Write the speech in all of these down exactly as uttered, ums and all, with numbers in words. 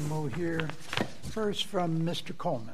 And we'll hear first from Mister Coleman.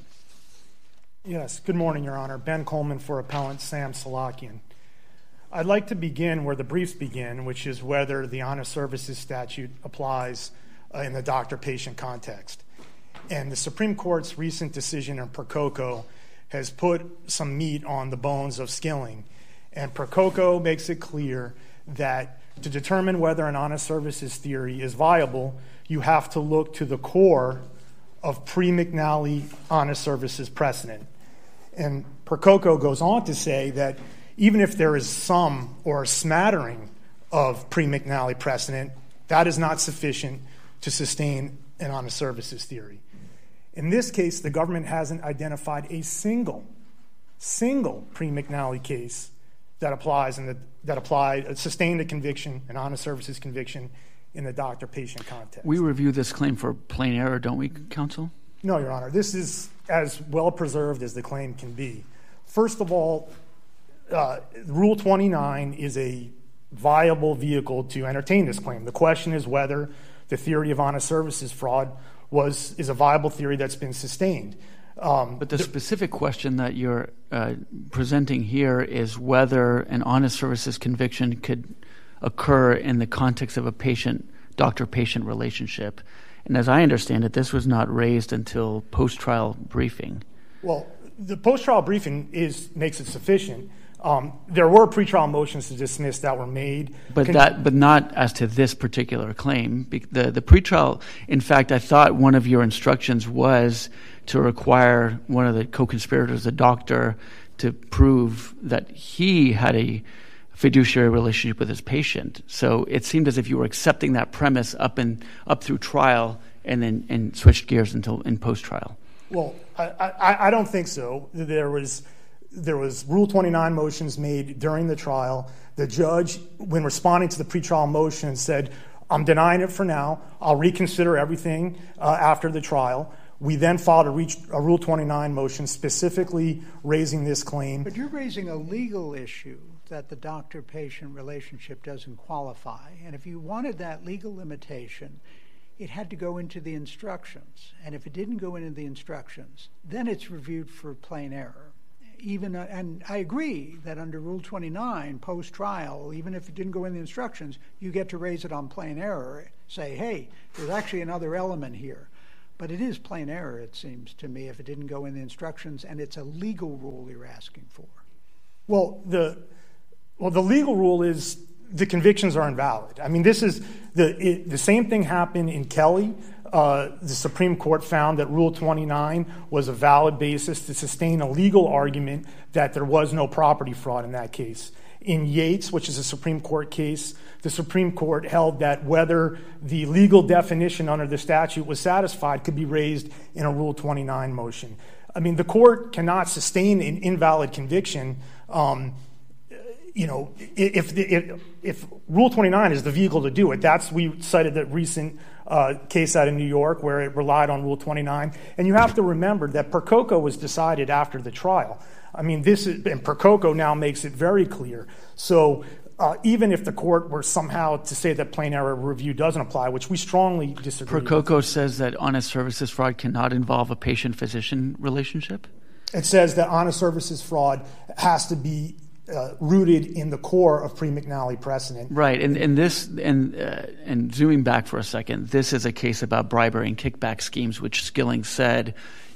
Yes, good morning, Your Honor. Ben Coleman for Appellant Sam Salakian. I'd like to begin where the briefs begin, which is whether the honest services statute applies uh, in the doctor-patient context. And the Supreme Court's recent decision in Percoco has put some meat on the bones of Skilling. And Percoco makes it clear that to determine whether an honest services theory is viable, you have to look to the core of pre-McNally honest services precedent. And Percoco goes on to say that even if there is some or a smattering of pre-McNally precedent, that is not sufficient to sustain an honest services theory. In this case, the government hasn't identified a single, single pre-McNally case that applies in the that applied sustained a conviction, an honest services conviction, in the doctor-patient context. We review this claim for plain error, don't we, counsel? No, Your Honor. This is as well preserved as the claim can be. First of all, uh, Rule twenty-nine is a viable vehicle to entertain this claim. The question is whether the theory of honest services fraud was is a viable theory that's been sustained. Um, but the th- specific question that you're uh, presenting here is whether an honest services conviction could occur in the context of a patient doctor-patient relationship. And as I understand it, this was not raised until post-trial briefing. Well, the post-trial briefing is makes it sufficient. Um, there were pretrial motions to dismiss that were made. But Con- that, but not as to this particular claim. The, the pretrial, in fact, I thought one of your instructions was to require one of the co-conspirators, a doctor, to prove that he had a fiduciary relationship with his patient. So it seemed as if you were accepting that premise up and up through trial and then and switched gears until in post-trial. Well, I, I, I don't think so. There was there was Rule twenty-nine motions made during the trial. The judge, when responding to the pretrial motion, said, "I'm denying it for now. I'll reconsider everything uh, after the trial." We then filed a, reach, a Rule twenty-nine motion specifically raising this claim. But you're raising a legal issue that the doctor-patient relationship doesn't qualify. And if you wanted that legal limitation, it had to go into the instructions. And if it didn't go into the instructions, then it's reviewed for plain error. Even uh, and I agree that under Rule twenty-nine, post-trial, even if it didn't go in the instructions, you get to raise it on plain error. Say, hey, there's actually another element here. But it is plain error, it seems to me, if it didn't go in the instructions, and it's a legal rule you're asking for. Well, the well, the legal rule is the convictions are invalid. I mean, this is the it, the same thing happened in Kelly. Uh, the Supreme Court found that Rule twenty-nine was a valid basis to sustain a legal argument that there was no property fraud in that case. In Yates, which is a Supreme Court case, the Supreme Court held that whether the legal definition under the statute was satisfied could be raised in a Rule twenty-nine motion. I mean, the court cannot sustain an invalid conviction. Um, you know, if, the, if if Rule twenty-nine is the vehicle to do it, that's we cited the recent uh, case out in New York where it relied on Rule twenty-nine. And you have to remember that Percoco was decided after the trial. I mean, this is, and Percoco now makes it very clear. So uh, even if the court were somehow to say that plain error review doesn't apply, which we strongly disagree Percoco with. says that honest services fraud cannot involve a patient-physician relationship? It says that honest services fraud has to be uh, rooted in the core of pre-McNally precedent. Right, and, and this, and, uh, and zooming back for a second, this is a case about bribery and kickback schemes, which Skilling said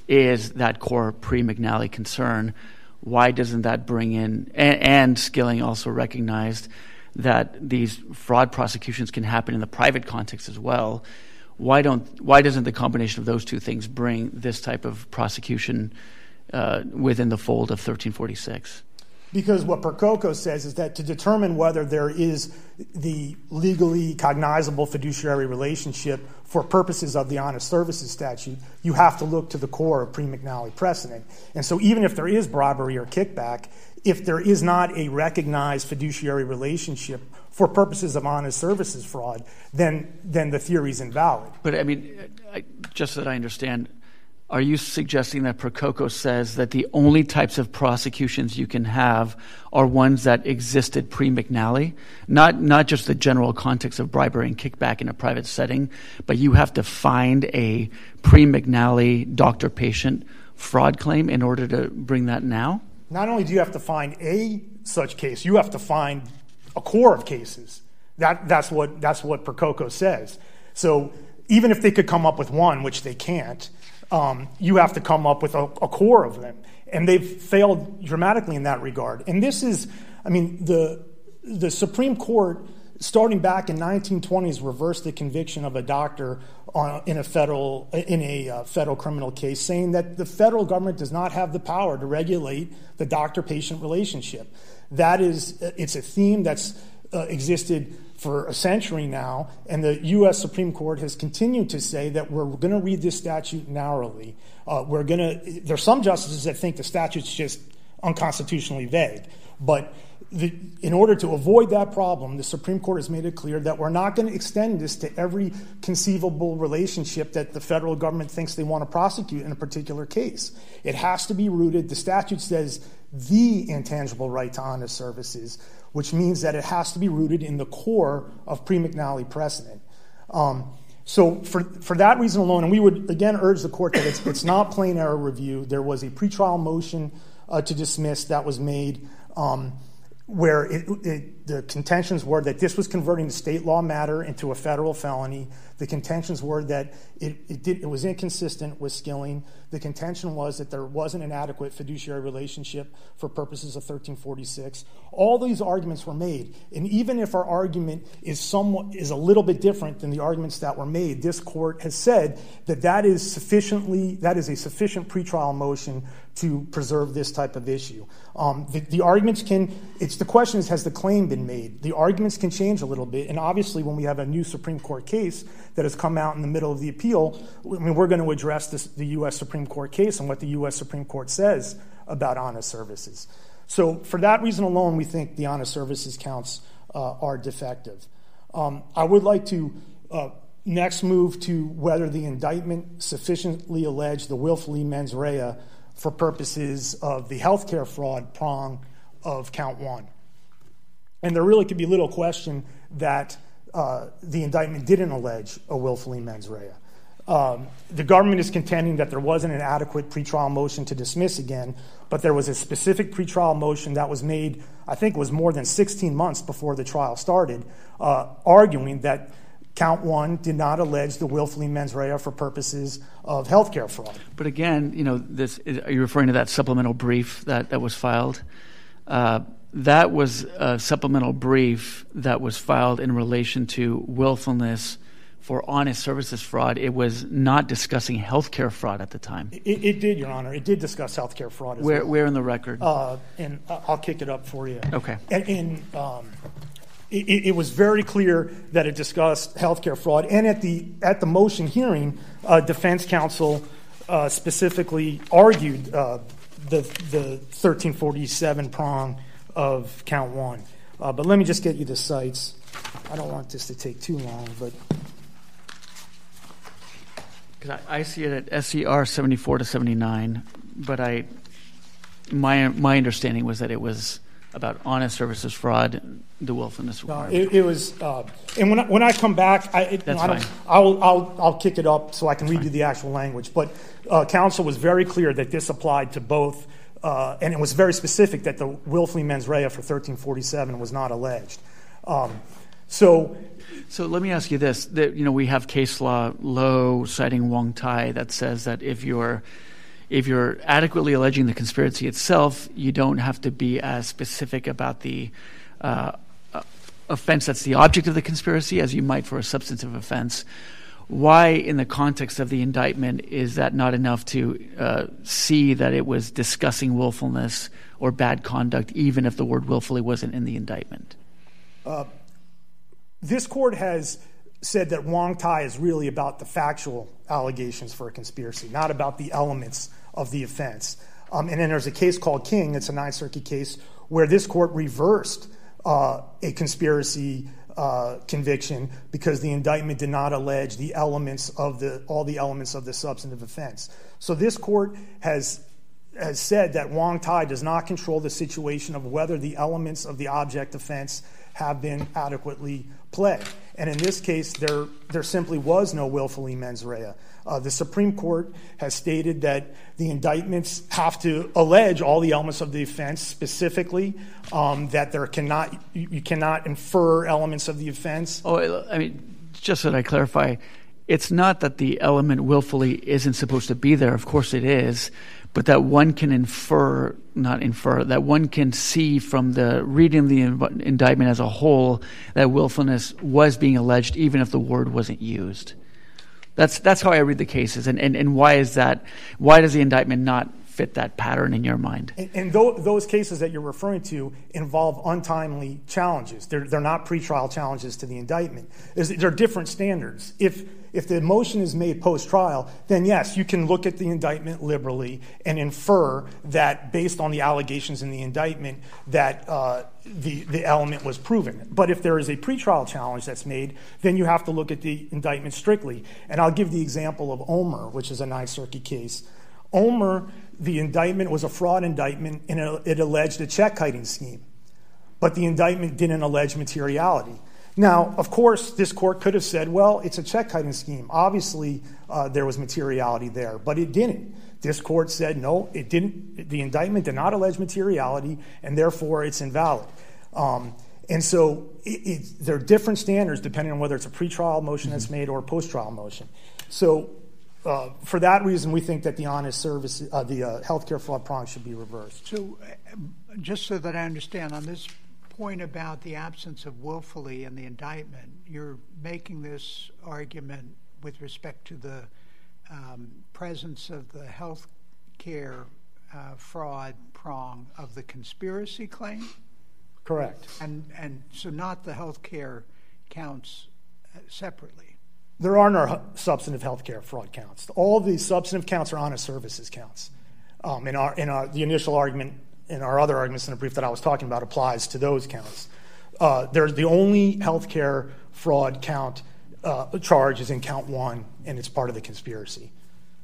is that core pre-McNally concern. Why doesn't that bring in, and, and Skilling also recognized that these fraud prosecutions can happen in the private context as well. Why don't, why doesn't the combination of those two things bring this type of prosecution uh, within the fold of thirteen forty-six? Because what Percoco says is that to determine whether there is the legally cognizable fiduciary relationship for purposes of the honest services statute, you have to look to the core of pre-McNally precedent. And so even if there is bribery or kickback, if there is not a recognized fiduciary relationship for purposes of honest services fraud, then then the theory is invalid. But I mean, I, just so that I understand, are you suggesting that Prococo says that the only types of prosecutions you can have are ones that existed pre-McNally? Not not just the general context of bribery and kickback in a private setting, but you have to find a pre-McNally doctor-patient fraud claim in order to bring that now? Not only do you have to find a such case, you have to find a core of cases. That that's what that's what Prococo says. So even if they could come up with one, which they can't, um, you have to come up with a, a core of them. And they've failed dramatically in that regard. And this is, I mean, the the Supreme Court, starting back in nineteen twenties, reversed the conviction of a doctor on, in a federal in a uh, federal criminal case, saying that the federal government does not have the power to regulate the doctor-patient relationship. That is, it's a theme that's uh, existed for a century now, and the U S Supreme Court has continued to say that we're going to read this statute narrowly. Uh, we're going to. There's some justices that think the statute's just unconstitutionally vague, but the, in order to avoid that problem, the Supreme Court has made it clear that we're not going to extend this to every conceivable relationship that the federal government thinks they want to prosecute in a particular case. It has to be rooted. The statute says the intangible right to honest services, which means that it has to be rooted in the core of pre-McNally precedent. Um, so for for that reason alone, and we would, again, urge the court that it's, it's not plain error review. There was a pretrial motion uh, to dismiss that was made um, where it, it, the contentions were that this was converting the state law matter into a federal felony. The contentions were that it, it, did, it was inconsistent with Skilling. The contention was that there wasn't an adequate fiduciary relationship for purposes of thirteen forty-six. All these arguments were made, and even if our argument is somewhat is a little bit different than the arguments that were made, this court has said that that is sufficiently that is a sufficient pretrial motion to preserve this type of issue. Um, the, the arguments can. It's the question is, has the claim been made? The arguments can change a little bit, and obviously, when we have a new Supreme Court case that has come out in the middle of the appeal, I mean, we're going to address this, the U S Supreme Court case and what the U S Supreme Court says about honest services. So for that reason alone, we think the honest services counts uh, are defective. Um, I would like to uh, next move to whether the indictment sufficiently alleged the willfully mens rea for purposes of the healthcare fraud prong of count one. And there really could be little question that uh, the indictment didn't allege a willfully mens rea. Um, the government is contending that there wasn't an adequate pretrial motion to dismiss again, but there was a specific pretrial motion that was made, I think it was more than sixteen months before the trial started, uh, arguing that count one did not allege the willfully mens rea for purposes of healthcare fraud. But again, you know, this is, are you referring to that supplemental brief that, that was filed? Uh, that was a supplemental brief that was filed in relation to willfulness for honest services fraud. It was not discussing healthcare fraud at the time. It, it did, Your Honor. It did discuss healthcare fraud as where, well. Where in the record? Uh, and I'll kick it up for you. Okay. And, and um, it, it was very clear that it discussed healthcare fraud. And at the at the motion hearing, uh, defense counsel uh, specifically argued uh, the the thirteen forty-seven prong of count one. Uh, but let me just get you the cites. I don't want this to take too long, but. Because I, I see it at S E R seventy-four to seventy-nine, but I, my my understanding was that it was about honest services fraud, the willfulness requirement. No, it, it was, uh, and when I, when I come back, I, it, That's I don't, fine. I'll I'll I'll kick it up so I can That's read fine. you the actual language. But uh, counsel was very clear that this applied to both, uh, and it was very specific that the willfully mens rea for thirteen forty-seven was not alleged. Um, so. So let me ask you this: that, you know, we have case law, Lowe citing Wong Tai, that says that if you're if you're adequately alleging the conspiracy itself, you don't have to be as specific about the uh, offense that's the object of the conspiracy as you might for a substantive offense. Why, in the context of the indictment, is that not enough to uh, see that it was discussing willfulness or bad conduct, even if the word willfully wasn't in the indictment? Uh, This court has said that Wong Tai is really about the factual allegations for a conspiracy, not about the elements of the offense. Um, and then there's a case called King, it's a Ninth Circuit case, where this court reversed uh, a conspiracy uh, uh, conviction because the indictment did not allege the elements of the all the elements of the substantive offense. So this court has has said that Wong Tai does not control the situation of whether the elements of the object offense have been adequately pled. And in this case, there there simply was no willfully mens rea. Uh, the Supreme Court has stated that the indictments have to allege all the elements of the offense, specifically um, that there cannot you, you cannot infer elements of the offense. Oh, I mean, just so that I clarify, it's not that the element willfully isn't supposed to be there. Of course it is, but that one can infer, not infer, that one can see from the reading of the indictment as a whole that willfulness was being alleged, even if the word wasn't used. That's that's how I read the cases, and, and, and why is that? Why does the indictment not fit that pattern in your mind? And, and th- those cases that you're referring to involve untimely challenges. They're they're not pretrial challenges to the indictment. There's, they're different standards. If if the motion is made post-trial, then yes, you can look at the indictment liberally and infer that based on the allegations in the indictment that uh, the the element was proven. But if there is a pretrial challenge that's made, then you have to look at the indictment strictly. And I'll give the example of Omer, which is a Ninth Circuit case. Omer, the indictment was a fraud indictment, and it alleged a check-kiting scheme. But the indictment didn't allege materiality. Now, of course, this court could have said, well, it's a check-kiting scheme. Obviously, uh, there was materiality there, but it didn't. This court said, no, it didn't. The indictment did not allege materiality, and therefore it's invalid. Um, and so it, it, there are different standards depending on whether it's a pretrial motion mm-hmm. that's made or a post-trial motion. So uh, for that reason, we think that the honest service, uh, the uh, healthcare fraud prong should be reversed. So uh, just so that I understand, on this point about the absence of willfully in the indictment, you're making this argument with respect to the um, presence of the health care uh, fraud prong of the conspiracy claim? Correct. And and so not the health care counts separately? There are no substantive health care fraud counts. All the substantive counts are honest services counts. Um, in our in our the initial argument, in our other arguments in the brief that I was talking about, applies to those counts. Uh, there's the only healthcare fraud count uh, charge is in count one, and it's part of the conspiracy.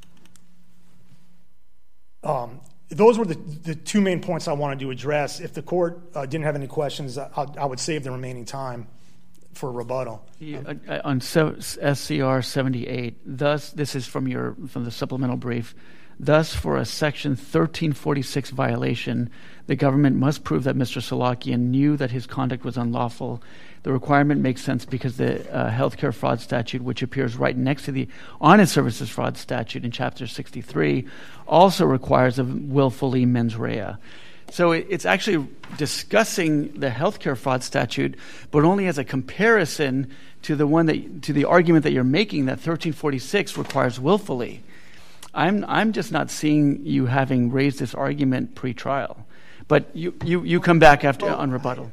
Um, those were the, the two main points I wanted to address. If the court uh, didn't have any questions, I, I would save the remaining time for rebuttal. Yeah, uh, on S C R seventy-eight, thus, this is from your from the supplemental brief. Thus, for a Section thirteen forty-six violation, the government must prove that Mister Salakian knew that his conduct was unlawful. The requirement makes sense because the uh, healthcare fraud statute, which appears right next to the honest services fraud statute in Chapter sixty-three, also requires a willfully mens rea. So it, it's actually discussing the healthcare fraud statute, but only as a comparison to the one that to the argument that you're making that thirteen forty-six requires willfully. I'm I'm just not seeing you having raised this argument pre-trial, but you, you, you come back after well, on rebuttal.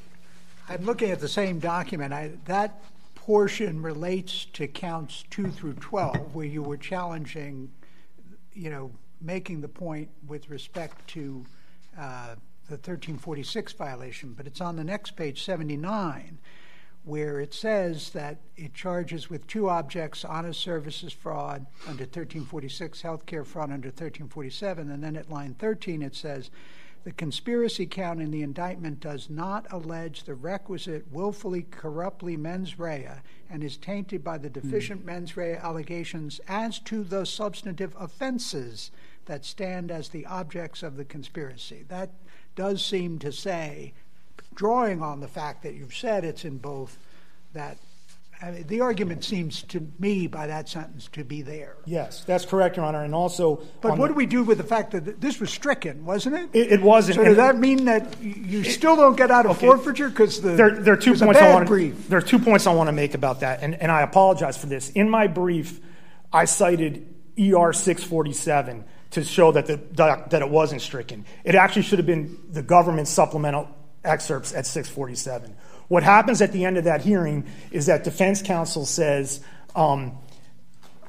I, I'm looking at the same document. I, that portion relates to counts two through twelve, where you were challenging, you know, making the point with respect to uh, the thirteen forty-six violation. But it's on the next page, seventy-nine, where it says that it charges with two objects, honest services fraud under thirteen forty-six, healthcare fraud under thirteen forty-seven, and then at line thirteen it says, the conspiracy count in the indictment does not allege the requisite willfully corruptly mens rea and is tainted by the deficient mm. mens rea allegations as to the substantive offenses that stand as the objects of the conspiracy. That does seem to say, drawing on the fact that you've said it's in both, that I mean, the argument seems to me by that sentence to be there. Yes, that's correct, Your Honor. And also, but what the, do we do with the fact that this was stricken, wasn't it? It, it wasn't. So does that mean that you it, still don't get out of okay. forfeiture because the there, there are two points a bad I want brief? There are two points I want to make about that, and, and I apologize for this. In my brief, I cited E R six forty-seven to show that the that, that it wasn't stricken. It actually should have been the government supplemental excerpts at six forty-seven. What happens at the end of that hearing is that defense counsel says, um,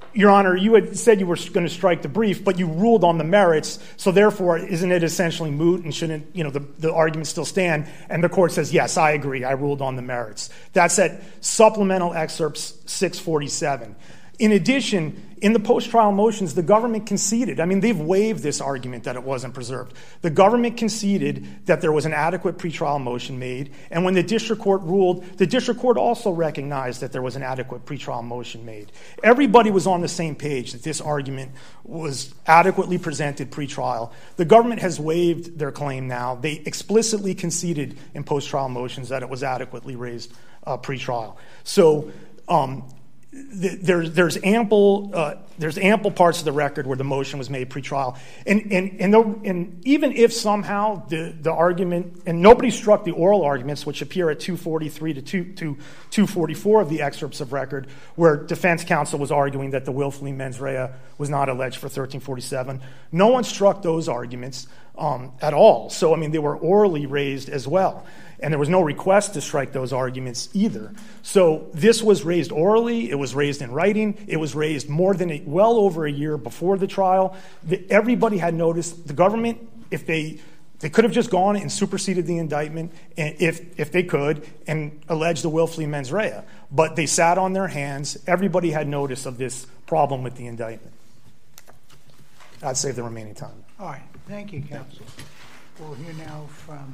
Your Honor, you had said you were going to strike the brief, but you ruled on the merits, so therefore, isn't it essentially moot and shouldn't, you know, the, the arguments still stand? And the court says, yes, I agree, I ruled on the merits. That's at supplemental excerpts six forty-seven. In addition, in the post-trial motions, the government conceded. I mean, they've waived this argument that it wasn't preserved. The government conceded that there was an adequate pretrial motion made, and when the district court ruled, the district court also recognized that there was an adequate pretrial motion made. Everybody was on the same page that this argument was adequately presented pretrial. The government has waived their claim now. They explicitly conceded in post-trial motions that it was adequately raised uh, pretrial. So, um, There's there's ample uh, there's ample parts of the record where the motion was made pretrial, and and and, the, and even if somehow the, the argument, and nobody struck the oral arguments which appear at two forty-three to two forty-four of the excerpts of record, where defense counsel was arguing that the willfully mens rea was not alleged for thirteen forty-seven. No one struck those arguments um, at all. So I mean, they were orally raised as well. And there was no request to strike those arguments either. So this was raised orally. It was raised in writing. It was raised more than a, well over a year before the trial. The, everybody had noticed. The government, if they they could have just gone and superseded the indictment, and if if they could, and alleged the willfully mens rea. But they sat on their hands. Everybody had notice of this problem with the indictment. I'd save the remaining time. All right. Thank you, counsel. We'll hear now from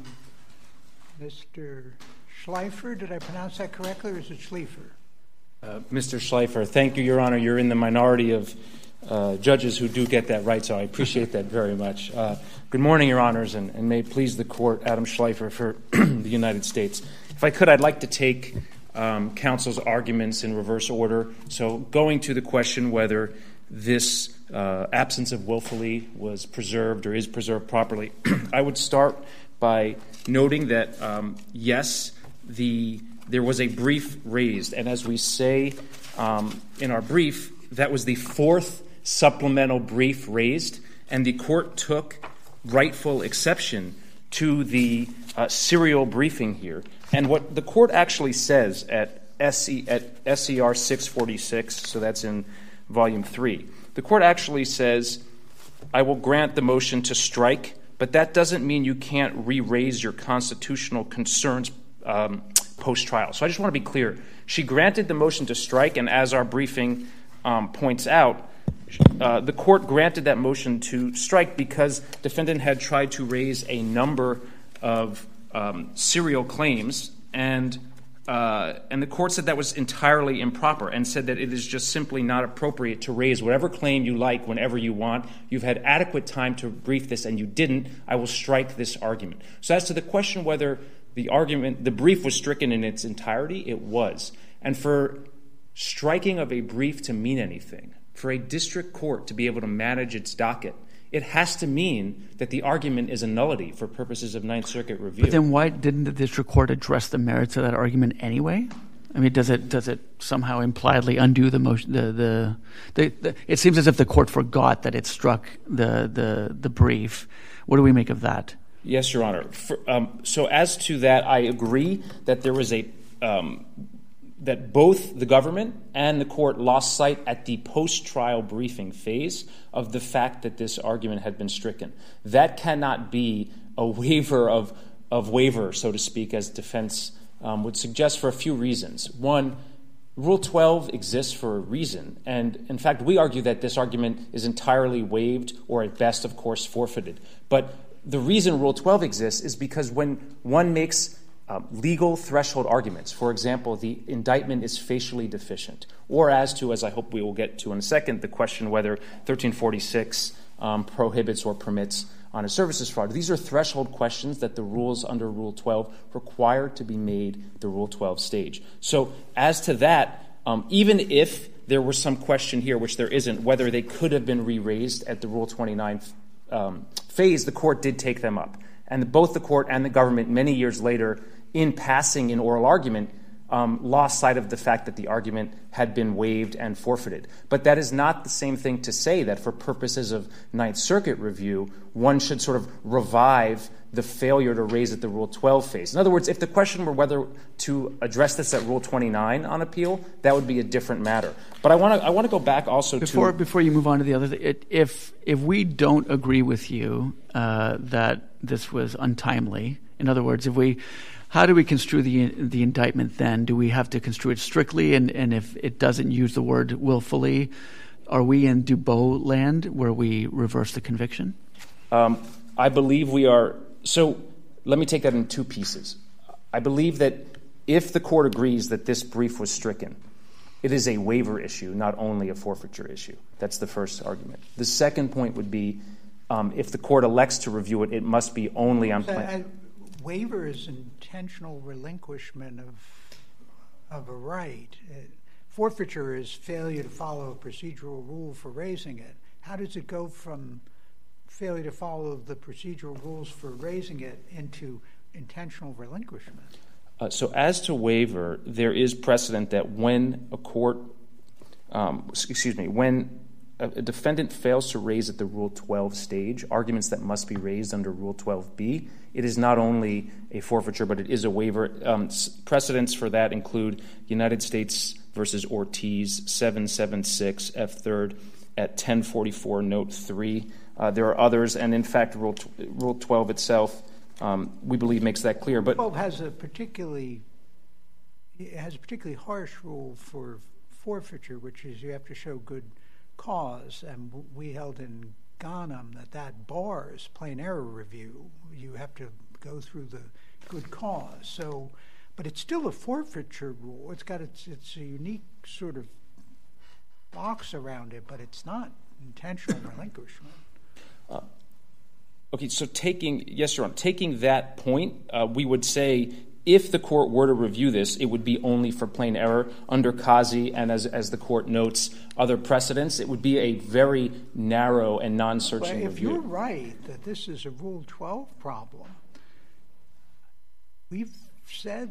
Mister Schleifer. Did I pronounce that correctly, or is it Schleifer? Uh, Mister Schleifer, thank you, Your Honor. You're in the minority of uh, judges who do get that right, so I appreciate that very much. Uh, good morning, Your Honors, and, and may it please the Court, Adam Schleifer for the United States. If I could, I'd like to take um, counsel's arguments in reverse order. So going to the question whether this uh, absence of willfully was preserved or is preserved properly, I would start by noting that, um, yes, the there was a brief raised. And as we say um, in our brief, that was the fourth supplemental brief raised, and the court took rightful exception to the uh, serial briefing here. And what the court actually says at S E, at S E R six forty-six, so that's in volume three, the court actually says, I will grant the motion to strike, but that doesn't mean you can't re-raise your constitutional concerns um, post-trial. So I just want to be clear. She granted the motion to strike, and as our briefing um, points out, uh, the court granted that motion to strike because defendant had tried to raise a number of um, serial claims, and uh, and the court said that was entirely improper and said that it is just simply not appropriate to raise whatever claim you like whenever you want. You've had adequate time to brief this, and you didn't. I will strike this argument. So as to the question whether the argument, the brief was stricken in its entirety, it was. And for striking of a brief to mean anything, for a district court to be able to manage its docket, it has to mean that the argument is a nullity for purposes of Ninth Circuit review. But then why didn't the district court address the merits of that argument anyway? I mean, does it does it somehow impliedly undo the motion? The the, the, the it seems as if the court forgot that it struck the the the brief. What do we make of that? Yes, Your Honor. For, um, so as to that, I agree that there was a um, that both the government and the court lost sight at the post-trial briefing phase of the fact that this argument had been stricken. That cannot be a waiver of of waiver, so to speak, as defense um, would suggest, for a few reasons. One, Rule twelve exists for a reason, and in fact, we argue that this argument is entirely waived or at best, of course, forfeited. But the reason Rule twelve exists is because when one makes uh, legal threshold arguments, for example, the indictment is facially deficient, or as to, as I hope we will get to in a second, the question whether thirteen forty-six um, prohibits or permits honest services fraud. These are threshold questions that the rules under Rule twelve require to be made the Rule twelve stage. So as to that, um, even if there was some question here, which there isn't, whether they could have been re-raised at the Rule twenty-nine um, phase, the court did take them up. And both the court and the government, many years later, in passing in oral argument, um, lost sight of the fact that the argument had been waived and forfeited. But that is not the same thing to say that for purposes of Ninth Circuit review, one should sort of revive the failure to raise at the Rule twelve phase. In other words, if the question were whether to address this at Rule twenty-nine on appeal, that would be a different matter. But I want to I want to go back also before, to... Before you move on to the other thing, it, if, if we don't agree with you uh, that this was untimely, in other words, if we... How do we construe the the indictment then? Do we have to construe it strictly? And, and if it doesn't use the word willfully, are we in Dubois land where we reverse the conviction? Um, I believe we are. So let me take that in two pieces. I believe that if the court agrees that this brief was stricken, it is a waiver issue, not only a forfeiture issue. That's the first argument. The second point would be um, if the court elects to review it, it must be only on plain. Waiver is intentional relinquishment of of a right. Uh, forfeiture is failure to follow a procedural rule for raising it. How does it go from failure to follow the procedural rules for raising it into intentional relinquishment? Uh, so as to waiver, there is precedent that when a court, um, excuse me, when a, a defendant fails to raise at the Rule twelve stage arguments that must be raised under Rule twelve B, it is not only a forfeiture, but it is a waiver. Um, precedents for that include United States versus Ortiz, seven seventy-six F third at ten forty-four, note three. Uh, there are others, and in fact, Rule, Rule twelve itself, um, we believe, makes that clear. But twelve has a particularly it has a particularly harsh rule for forfeiture, which is you have to show good cause, and we held in Ghanem that that bars plain error review. You have to go through the good cause. So, but it's still a forfeiture rule. It's got its it's a unique sort of box around it, but it's not intentional relinquishment. Uh, okay, so taking yes, Your Honor, taking that point, uh, we would say if the court were to review this, it would be only for plain error under Kazi, and as as the court notes, other precedents. It would be a very narrow and non-searching well, if review. If you're right that this is a Rule twelve problem, we've said,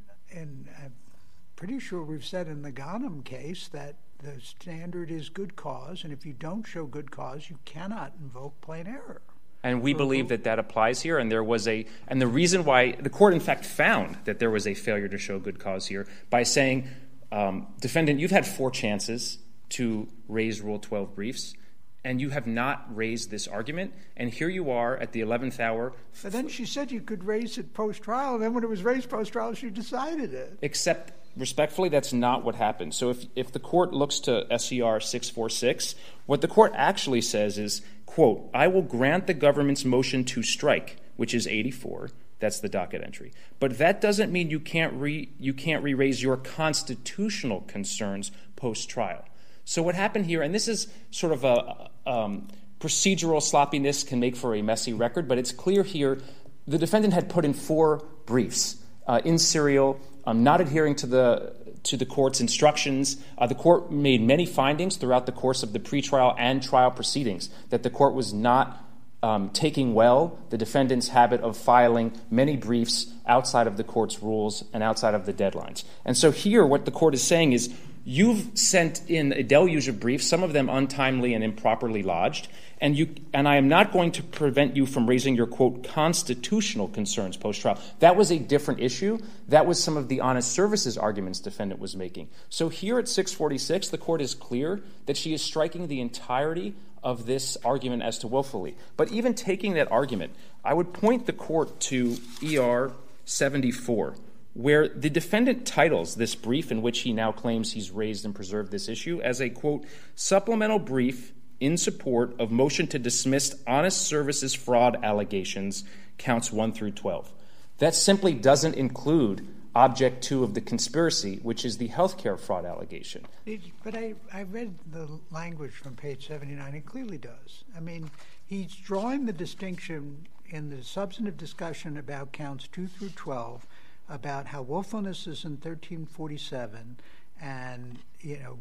and I'm pretty sure we've said in the Ghanem case, that the standard is good cause, and if you don't show good cause, you cannot invoke plain error. And we believe that that applies here, and there was a, and the reason why the court in fact found that there was a failure to show good cause here by saying, um, defendant, you've had four chances to raise Rule twelve briefs, and you have not raised this argument, and here you are at the eleventh hour. But then she said you could raise it post-trial, and then when it was raised post-trial, she decided it. Except, respectfully, that's not what happened. So if, if the court looks to S E R six forty-six, what the court actually says is, quote, I will grant the government's motion to strike, which is eighty-four. That's the docket entry. But that doesn't mean you can't re, you can't re-raise your constitutional concerns post-trial. So what happened here, and this is sort of a um, procedural sloppiness can make for a messy record, but it's clear here the defendant had put in four briefs uh, in serial, um, not adhering to the to the court's instructions. Uh, the court made many findings throughout the course of the pretrial and trial proceedings that the court was not um, taking well the defendant's habit of filing many briefs outside of the court's rules and outside of the deadlines. And so here what the court is saying is, you've sent in a deluge of briefs, some of them untimely and improperly lodged, and you and I am not going to prevent you from raising your, quote, constitutional concerns post-trial. That was a different issue. That was some of the honest services arguments defendant was making. So here at six forty-six, the court is clear that she is striking the entirety of this argument as to willfully. But even taking that argument, I would point the court to E R seventy-four, where the defendant titles this brief in which he now claims he's raised and preserved this issue as a, quote, supplemental brief in support of motion to dismiss honest services fraud allegations, counts one through twelve. That simply doesn't include object two of the conspiracy, which is the healthcare fraud allegation. But I, I read the language from page seventy-nine. It clearly does. I mean, he's drawing the distinction in the substantive discussion about counts two through twelve about how willfulness is in thirteen forty-seven and, you know,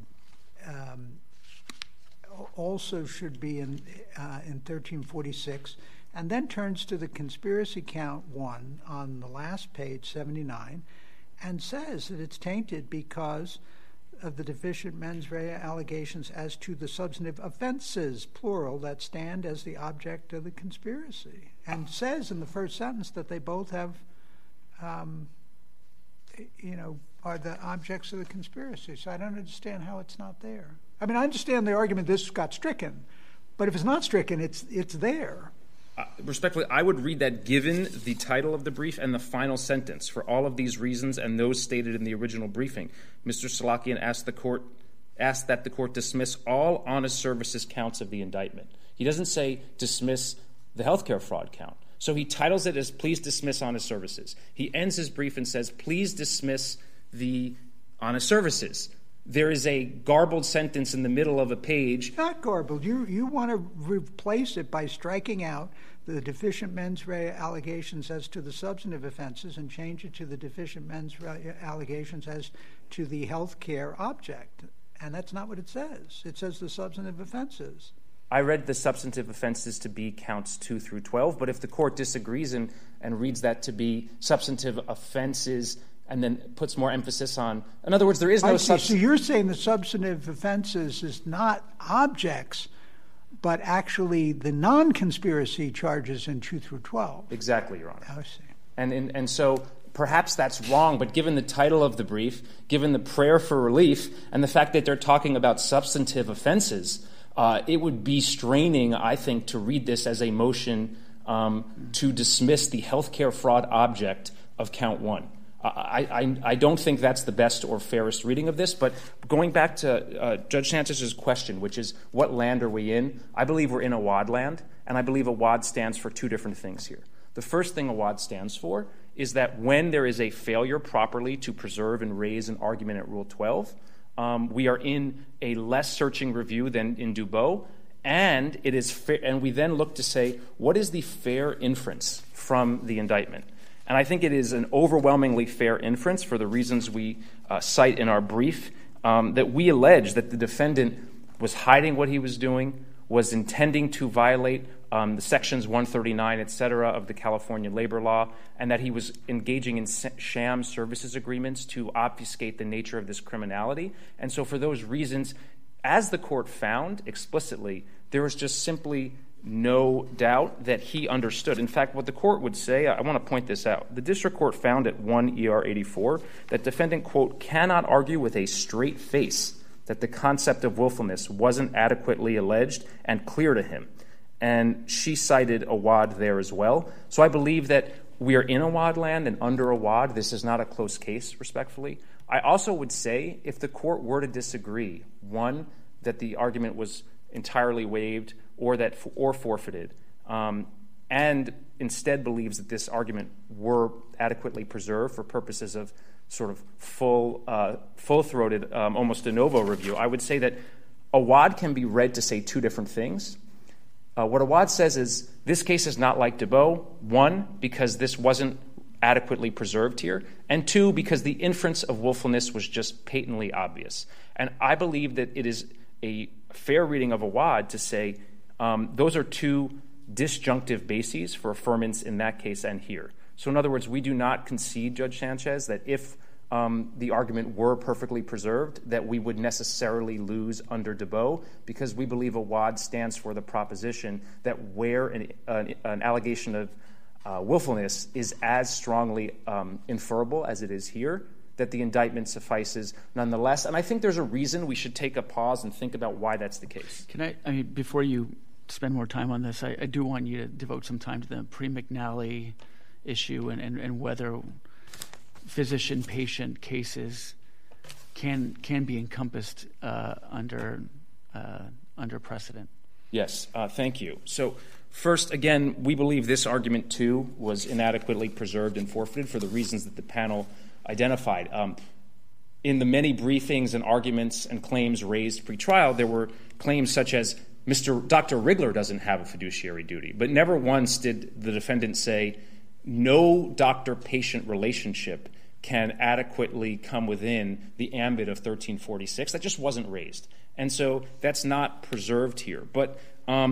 um, also should be in uh, in thirteen forty-six, and then turns to the conspiracy count one on the last page, seventy-nine, and says that it's tainted because of the deficient mens rea allegations as to the substantive offenses, plural, that stand as the object of the conspiracy, and says in the first sentence that they both have, um, you know, are the objects of the conspiracy. So I don't understand how it's not there. I mean, I understand the argument this got stricken, but if it's not stricken, it's it's there. Uh, respectfully, I would read that given the title of the brief and the final sentence. For all of these reasons and those stated in the original briefing, Mister Salakian asked the court asked that the court dismiss all honest services counts of the indictment. He doesn't say dismiss the healthcare fraud count. So he titles it as please dismiss honest services. He ends his brief and says please dismiss the honest services. There is a garbled sentence in the middle of a page. Not garbled. You you want to replace it by striking out the deficient mens rea allegations as to the substantive offenses and change it to the deficient mens rea allegations as to the health care object. And that's not what it says. It says the substantive offenses. I read the substantive offenses to be counts two through twelve, but if the court disagrees and, and reads that to be substantive offenses and then puts more emphasis on, in other words, there is no substantive. So you're saying the substantive offenses is not objects, but actually the non-conspiracy charges in two through twelve. Exactly, Your Honor. I see. And, and, and so perhaps that's wrong, but given the title of the brief, given the prayer for relief, and the fact that they're talking about substantive offenses, uh, it would be straining, I think, to read this as a motion um, to dismiss the healthcare fraud object of count one. I, I, I don't think that's the best or fairest reading of this, but going back to uh, Judge Sanchez's question, which is what land are we in? I believe we're in Awad land, and I believe Awad stands for two different things here. The first thing Awad stands for is that when there is a failure properly to preserve and raise an argument at Rule twelve, um, we are in a less searching review than in Dubot, and it is fair, and we then look to say, what is the fair inference from the indictment? And I think it is an overwhelmingly fair inference for the reasons we uh, cite in our brief, um, that we allege that the defendant was hiding what he was doing, was intending to violate um, the sections one thirty-nine, et cetera, of the California labor law, and that he was engaging in sham services agreements to obfuscate the nature of this criminality. And so for those reasons, as the court found explicitly, there was just simply no doubt that he understood. In fact, what the court would say, I want to point this out. The district court found at one E R eighty-four that defendant, quote, cannot argue with a straight face that the concept of willfulness wasn't adequately alleged and clear to him. And she cited Awad there as well. So I believe that we are in Awad land and under Awad. This is not a close case, respectfully. I also would say if the court were to disagree, one, that the argument was entirely waived or that or forfeited, um, and instead believes that this argument were adequately preserved for purposes of sort of full, uh, full-throated, um, almost de novo review, I would say that Awad can be read to say two different things. Uh, what Awad says is this case is not like Dubot, one, because this wasn't adequately preserved here, and two, because the inference of willfulness was just patently obvious. And I believe that it is a fair reading of Awad to say um, those are two disjunctive bases for affirmance in that case and here. So in other words, we do not concede, Judge Sanchez, that if um, the argument were perfectly preserved, that we would necessarily lose under Dubot, because we believe Awad stands for the proposition that where an, an, an allegation of uh, willfulness is as strongly um, inferable as it is here, that the indictment suffices nonetheless. And I think there's a reason we should take a pause and think about why that's the case. Can I, I mean, before you spend more time on this, I, I do want you to devote some time to the pre-McNally issue and, and, and whether physician-patient cases can can be encompassed uh, under uh, under precedent. Yes, uh, thank you. So first, again, we believe this argument, too, was inadequately preserved and forfeited for the reasons that the panel identified. Um, in the many briefings and arguments and claims raised pre-trial, there were claims such as Mister Doctor Rigler doesn't have a fiduciary duty, but never once did the defendant say no doctor-patient relationship can adequately come within the ambit of thirteen forty-six. That just wasn't raised. And so that's not preserved here. But um,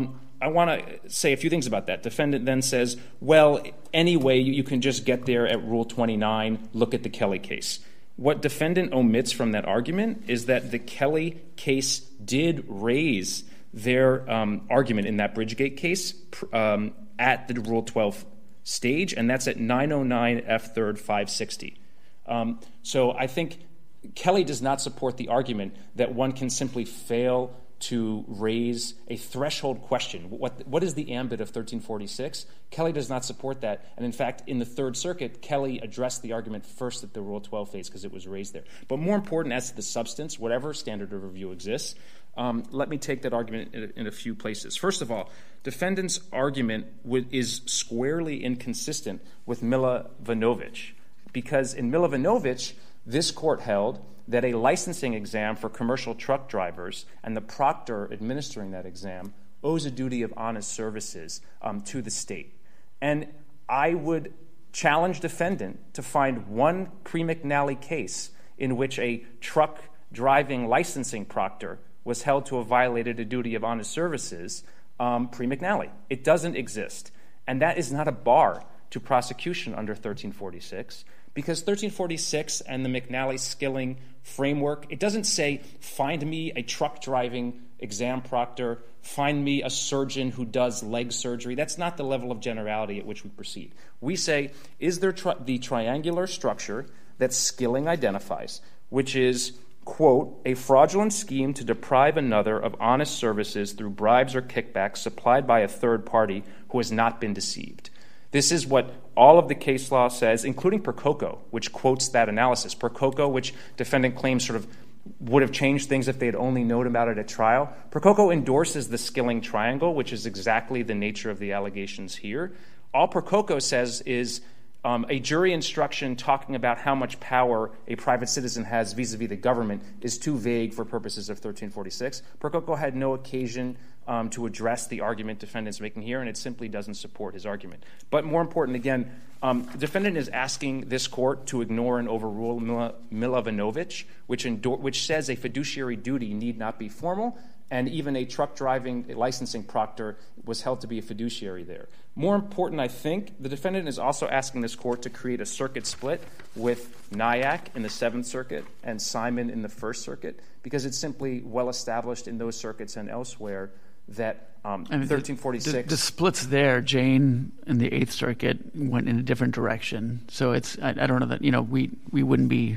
I want to say a few things about that. Defendant then says, well, anyway, you can just get there at Rule twenty-nine, look at the Kelly case. What defendant omits from that argument is that the Kelly case did raise their um, argument in that Bridgegate case um, at the Rule twelve stage, and that's at nine oh nine F third five sixty. Um, so I think Kelly does not support the argument that one can simply fail to raise a threshold question. What, what is the ambit of thirteen forty-six? Kelly does not support that. And in fact, in the Third Circuit, Kelly addressed the argument first at the Rule twelve phase because it was raised there. But more important, as to the substance, whatever standard of review exists, um, let me take that argument in a, in a few places. First of all, defendant's argument w- is squarely inconsistent with Milovanovich, because in Milovanovich, this court held that a licensing exam for commercial truck drivers and the proctor administering that exam owes a duty of honest services um, to the state. And I would challenge defendant to find one pre-McNally case in which a truck driving licensing proctor was held to have violated a duty of honest services um, pre-McNally. It doesn't exist. And that is not a bar to prosecution under thirteen forty-six. Because thirteen forty-six and the McNally-Skilling framework, it doesn't say, find me a truck-driving exam proctor, find me a surgeon who does leg surgery. That's not the level of generality at which we proceed. We say, is there tri- the triangular structure that Skilling identifies, which is, quote, a fraudulent scheme to deprive another of honest services through bribes or kickbacks supplied by a third party who has not been deceived. This is what all of the case law says, including Percoco, which quotes that analysis. Percoco, which defendant claims sort of would have changed things if they had only known about it at trial. Percoco endorses the Skilling triangle, which is exactly the nature of the allegations here. All Percoco says is um, a jury instruction talking about how much power a private citizen has vis-a-vis the government is too vague for purposes of thirteen forty-six. Percoco had no occasion Um, to address the argument defendant's making here, and it simply doesn't support his argument. But more important, again, um, the defendant is asking this court to ignore and overrule Mil- Milovanovich, which, endor- which says a fiduciary duty need not be formal, and even a truck driving licensing proctor was held to be a fiduciary there. More important, I think, the defendant is also asking this court to create a circuit split with Nyack in the Seventh Circuit and Simon in the First Circuit, because it's simply well established in those circuits and elsewhere that um, I mean, thirteen forty-six... The, the, the splits there, Jane in the Eighth Circuit went in a different direction. So it's, I, I don't know that, you know, we, we wouldn't be,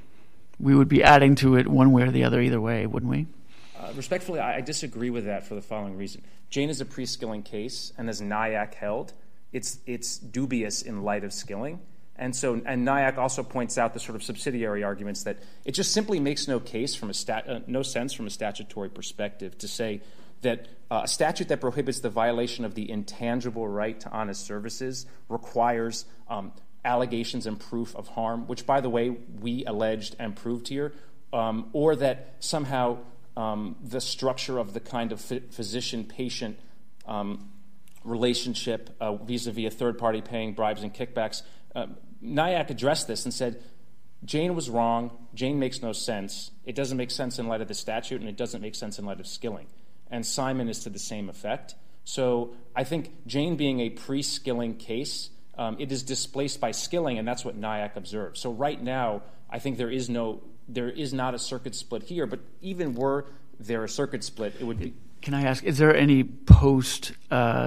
we would be adding to it one way or the other either way, wouldn't we? Uh, respectfully, I, I disagree with that for the following reason. Jane is a pre-Skilling case, and as Nyack held, it's it's dubious in light of Skilling. And so, and Nyack also points out the sort of subsidiary arguments that it just simply makes no case from a stat, uh, no sense from a statutory perspective to say that uh, a statute that prohibits the violation of the intangible right to honest services requires um, allegations and proof of harm, which, by the way, we alleged and proved here, um, or that somehow um, the structure of the kind of physician-patient um, relationship uh, vis-a-vis a third party paying bribes and kickbacks. Uh, Nyack addressed this and said, Jane was wrong. Jane makes no sense. It doesn't make sense in light of the statute, and it doesn't make sense in light of Skilling. And Simon is to the same effect. So I think Jane being a pre-Skilling case, um, it is displaced by Skilling, and that's what Nyack observed. So right now, I think there is no, there is not a circuit split here. But even were there a circuit split, it would be. Can I ask, is there any post uh,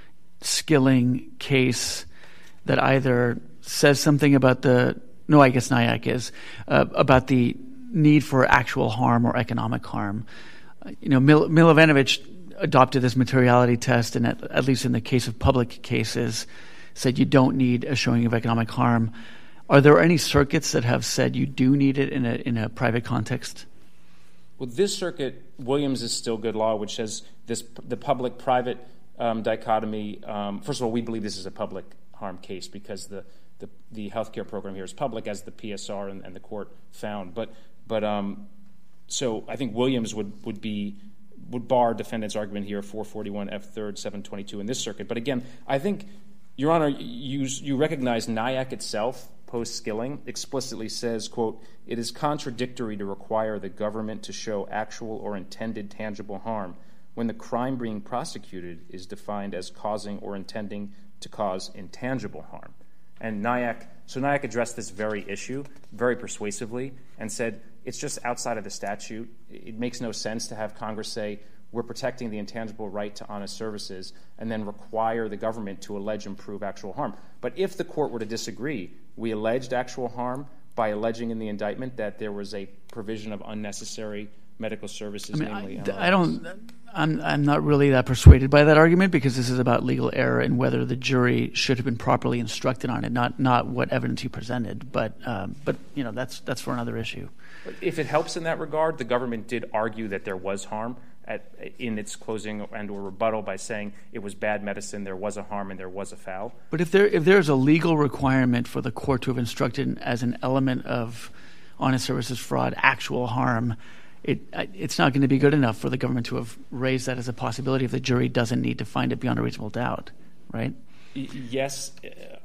Skilling case that either says something about the, no, I guess Nyack is, uh, about the need for actual harm or economic harm? Uh, you know, Mil- Milovanovich adopted this materiality test, and at, at least in the case of public cases, said you don't need a showing of economic harm. Are there any circuits that have said you do need it in a in a private context? Well, this circuit, Williams is still good law, which says this the public-private um, dichotomy. Um, first of all, we believe this is a public harm case because the the, the healthcare program here is public, as the P S R and, and the court found. But but um, so I think Williams would would be would bar defendant's argument here, four forty-one F third seven twenty-two in this circuit. But again, I think, Your Honor, you you recognize Nyack itself, post-Skilling, explicitly says, quote, it is contradictory to require the government to show actual or intended tangible harm when the crime being prosecuted is defined as causing or intending to cause intangible harm. And NIAC, so NIAC addressed this very issue very persuasively and said it's just outside of the statute. It makes no sense to have Congress say we're protecting the intangible right to honest services and then require the government to allege and prove actual harm. But if the court were to disagree, we alleged actual harm by alleging in the indictment that there was a provision of unnecessary medical services, I mean, namely I, I don't. I'm I'm not really that persuaded by that argument because this is about legal error and whether the jury should have been properly instructed on it, not not what evidence you presented. But um, but you know that's that's for another issue. If it helps in that regard, the government did argue that there was harm at, in its closing and or rebuttal by saying it was bad medicine, there was a harm, and there was a foul. But if there if there's a legal requirement for the court to have instructed as an element of honest services fraud actual harm, it it's not going to be good enough for the government to have raised that as a possibility if the jury doesn't need to find it beyond a reasonable doubt, right? Yes. Uh,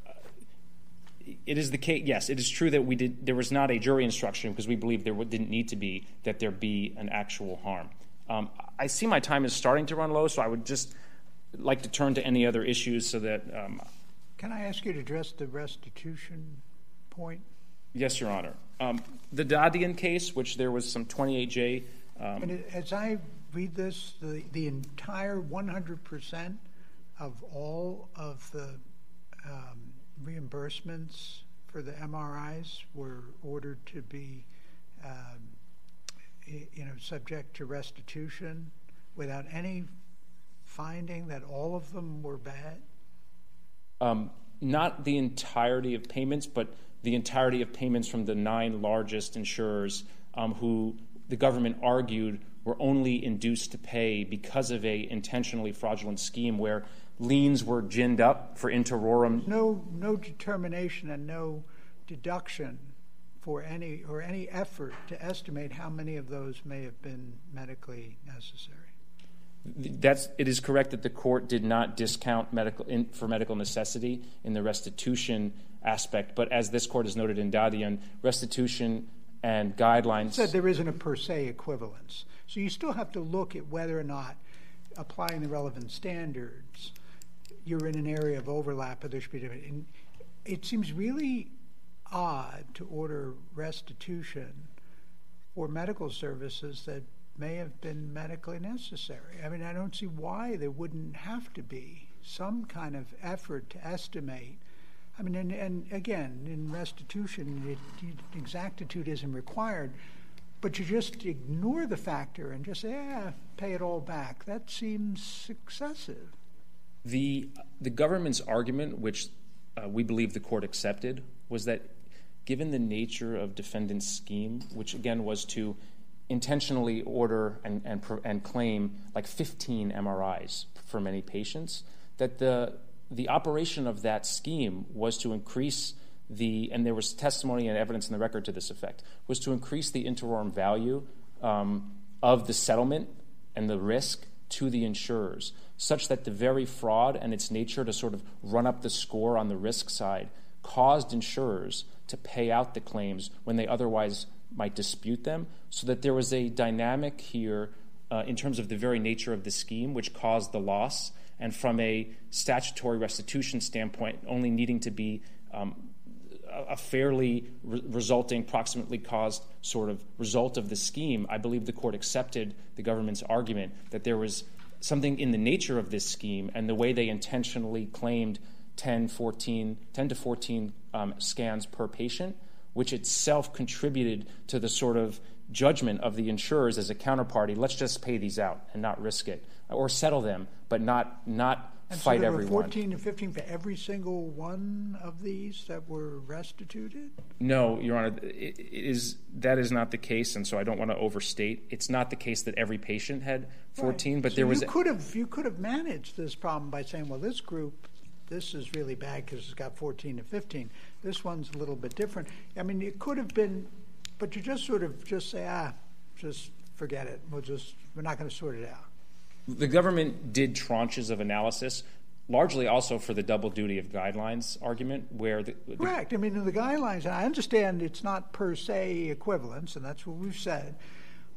It is the case. Yes, it is true that we did. There was not a jury instruction because we believe there didn't need to be that there be an actual harm. Um, I see my time is starting to run low, so I would just like to turn to any other issues so that. Um, Can I ask you to address the restitution point? Yes, Your Honor. Um, the Dadian case, which there was some twenty-eight J. Um, and as I read this, the the entire one hundred percent of all of the um, reimbursements for the M R Is were ordered to be, um, you know, subject to restitution without any finding that all of them were bad? Um, not the entirety of payments, but the entirety of payments from the nine largest insurers um, who the government argued were only induced to pay because of a intentionally fraudulent scheme where liens were ginned up for interorum. No, no determination and no deduction for any or any effort to estimate how many of those may have been medically necessary. That's it is correct that the court did not discount medical in, for medical necessity in the restitution aspect, but as this court has noted in Dadian, restitution and guidelines it said there isn't a per se equivalence. So you still have to look at whether or not applying the relevant standards, you're in an area of overlap, but there should be different. And it seems really odd to order restitution for medical services that may have been medically necessary. I mean, I don't see why there wouldn't have to be some kind of effort to estimate. I mean, and, and again, in restitution, it, it, exactitude isn't required, but you just ignore the factor and just say, yeah, pay it all back. That seems excessive. The the government's argument, which uh, we believe the court accepted, was that given the nature of defendant's scheme, which again was to intentionally order and and, and claim like fifteen M R Is for many patients, that the the operation of that scheme was to increase the, and there was testimony and evidence in the record to this effect, was to increase the interorum value um, of the settlement and the risk to the insurers, such that the very fraud and its nature to sort of run up the score on the risk side caused insurers to pay out the claims when they otherwise might dispute them, so that there was a dynamic here uh, in terms of the very nature of the scheme which caused the loss, and from a statutory restitution standpoint, only needing to be um, a fairly re- resulting, proximately caused sort of result of the scheme. I believe the court accepted the government's argument that there was something in the nature of this scheme and the way they intentionally claimed ten, fourteen, ten to fourteen um, scans per patient, which itself contributed to the sort of judgment of the insurers as a counterparty. Let's just pay these out and not risk it, or settle them, but not not and fight so there everyone. were fourteen to fifteen for every single one of these that were restituted? No, Your Honor, it, it is that is not the case, and so I don't want to overstate. It's not the case that every patient had fourteen, right. but so there was you could have you could have managed this problem by saying, well, this group, this is really bad because it's got fourteen to fifteen. This one's a little bit different. I mean, it could have been, but you just sort of just say, ah, just forget it. We'll just we're not going to sort it out. The government did tranches of analysis, largely also for the double duty of guidelines argument, where the, the correct. I mean, in the guidelines, and I understand it's not per se equivalence, and that's what we've said.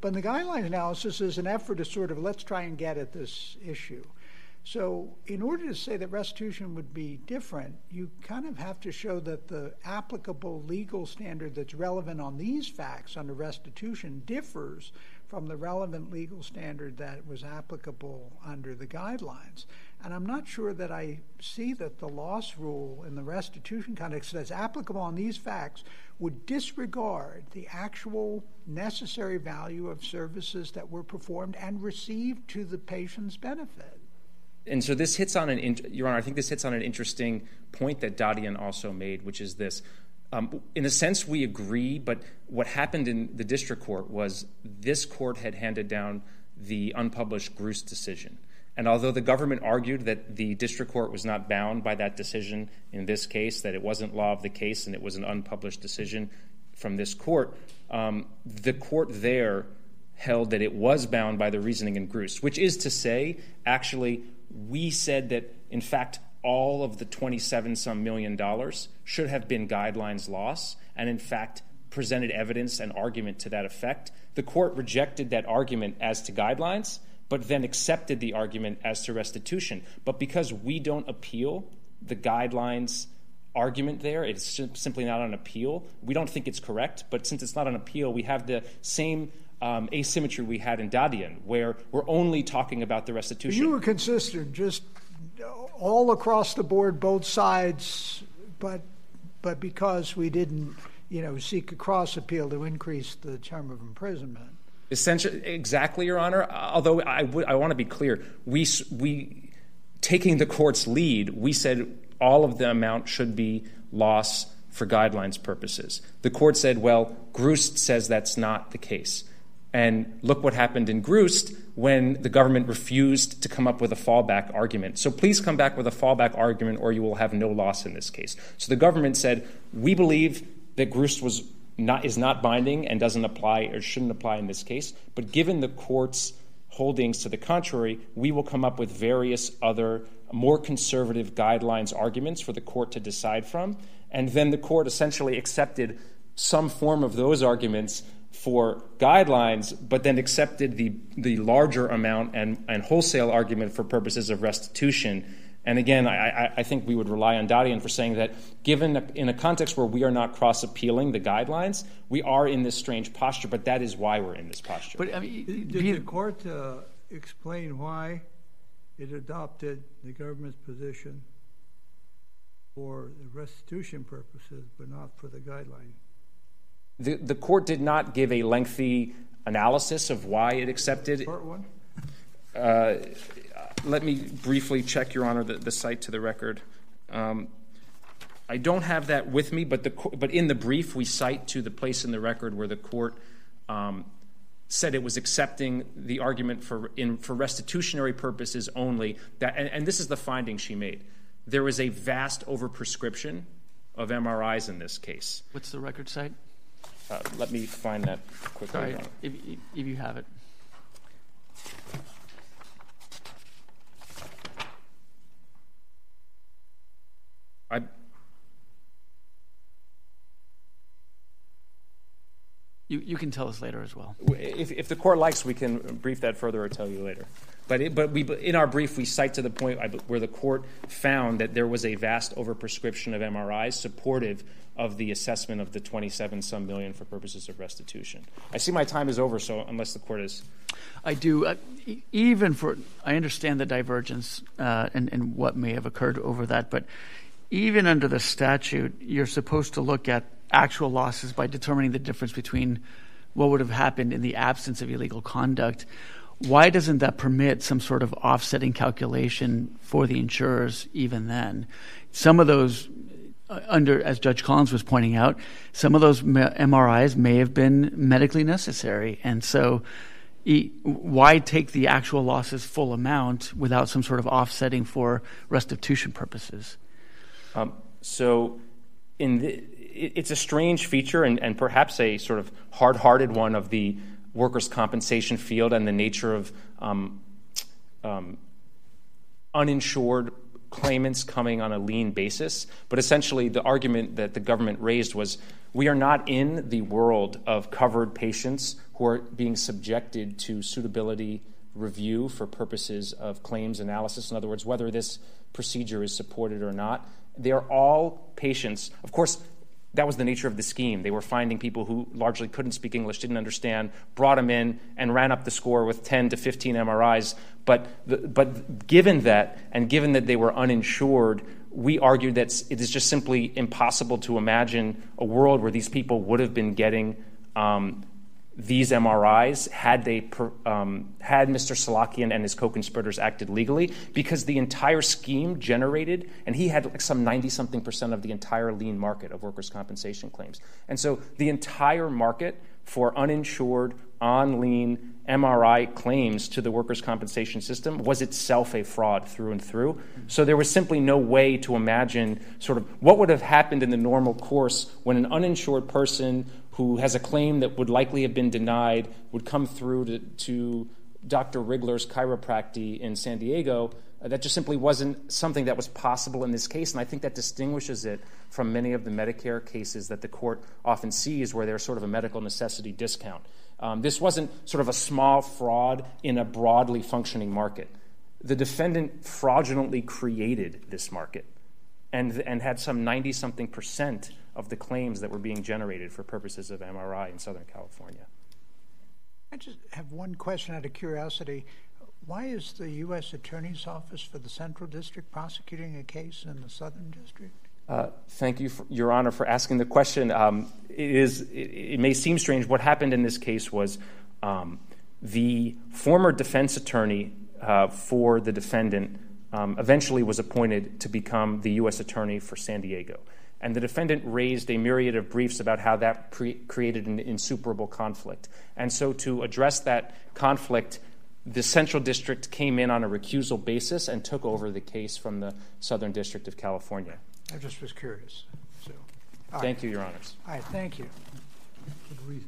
But the guideline analysis is an effort to sort of let's try and get at this issue. So in order to say that restitution would be different, you kind of have to show that the applicable legal standard that's relevant on these facts under restitution differs from the relevant legal standard that was applicable under the guidelines. And I'm not sure that I see that the loss rule in the restitution context that's applicable on these facts would disregard the actual necessary value of services that were performed and received to the patient's benefit. And so this hits on an, Your Honor, I think this hits on an interesting point that Dadian also made, which is this. Um, in a sense, we agree, but what happened in the district court was this court had handed down the unpublished Gruss decision. And although the government argued that the district court was not bound by that decision in this case, that it wasn't law of the case and it was an unpublished decision from this court, um, the court there held that it was bound by the reasoning in Gruss, which is to say, actually, we said that, in fact, all of the twenty-seven some million dollars should have been guidelines loss, and in fact presented evidence and argument to that effect. The court rejected that argument as to guidelines, but then accepted the argument as to restitution. But because we don't appeal the guidelines argument there, it's simply not on appeal, we don't think it's correct, but since it's not on appeal, we have the same um, asymmetry we had in Dadian, where we're only talking about the restitution. You were consistent, just all across the board, both sides, but but because we didn't, you know, seek a cross appeal to increase the term of imprisonment. Essentially, exactly, Your Honor. Although I would, I want to be clear, we we taking the court's lead, we said all of the amount should be loss for guidelines purposes. The court said, well, Gruss says that's not the case. And look what happened in Gruss when the government refused to come up with a fallback argument. So please come back with a fallback argument or you will have no loss in this case. So the government said, we believe that Gruss was not, is not binding and doesn't apply or shouldn't apply in this case. But given the court's holdings to the contrary, we will come up with various other more conservative guidelines arguments for the court to decide from. And then the court essentially accepted some form of those arguments for guidelines, but then accepted the the larger amount and, and wholesale argument for purposes of restitution. And again, I, I think we would rely on Dadian for saying that given a, in a context where we are not cross-appealing the guidelines, we are in this strange posture, but that is why we're in this posture. But I mean, did, did the court uh, explain why it adopted the government's position for the restitution purposes, but not for the guideline? The, the court did not give a lengthy analysis of why it accepted. Part one? Uh, let me briefly check, Your Honor, the, the cite to the record. Um, I don't have that with me, but the but in the brief we cite to the place in the record where the court um, said it was accepting the argument for in for restitutionary purposes only. That and, and this is the finding she made. There was a vast overprescription of M R Is in this case. What's the record cite? Uh, let me find that quickly. Sorry, if, if you have it. I, you you can tell us later as well. If, if the court likes, we can brief that further or tell you later. But it, but we in our brief we cite to the point where the court found that there was a vast overprescription of M R Is supportive of the assessment of the twenty-seven some million for purposes of restitution. I see my time is over, so unless the court is... I do. Uh, even for... I understand the divergence uh, and, and what may have occurred over that, but even under the statute, you're supposed to look at actual losses by determining the difference between what would have happened in the absence of illegal conduct. Why doesn't that permit some sort of offsetting calculation for the insurers even then? Some of those... Uh, under, as Judge Collins was pointing out, some of those M R Is may have been medically necessary. And so e- why take the actual losses full amount without some sort of offsetting for restitution purposes? Um, so in the, it, it's a strange feature and, and perhaps a sort of hard-hearted one of the workers' compensation field and the nature of um, um, uninsured claimants coming on a lien basis. But essentially, the argument that the government raised was we are not in the world of covered patients who are being subjected to suitability review for purposes of claims analysis. In other words, whether this procedure is supported or not. They are all patients. Of course, that was the nature of the scheme. They were finding people who largely couldn't speak English, didn't understand, brought them in, and ran up the score with ten to fifteen M R Is. But, the, but given that, and given that they were uninsured, we argued that it is just simply impossible to imagine a world where these people would have been getting um, these M R Is had they um, had Mister Salakian and his co-conspirators acted legally, because the entire scheme generated, and he had like some ninety-something percent of the entire lien market of workers' compensation claims. And so the entire market for uninsured, on-lien M R I claims to the workers' compensation system was itself a fraud through and through. So there was simply no way to imagine sort of what would have happened in the normal course when an uninsured person who has a claim that would likely have been denied would come through to, to Doctor Rigler's chiropractic in San Diego. Uh, that just simply wasn't something that was possible in this case, and I think that distinguishes it from many of the Medicare cases that the court often sees where there's sort of a medical necessity discount. Um, this wasn't sort of a small fraud in a broadly functioning market. The defendant fraudulently created this market and, and had some ninety-something percent of the claims that were being generated for purposes of M R I in Southern California. I just have one question out of curiosity. Why is the U S Attorney's Office for the Central District prosecuting a case in the Southern District? Uh, thank you, for, Your Honor, for asking the question. Um, it, is, it, it may seem strange. What happened in this case was um, the former defense attorney uh, for the defendant um, eventually was appointed to become the U S Attorney for San Diego. And the defendant raised a myriad of briefs about how that pre- created an insuperable conflict. And so to address that conflict, the Central District came in on a recusal basis and took over the case from the Southern District of California. I just was curious. So, Thank right. you, Your Honors. All right, thank you. Good reason.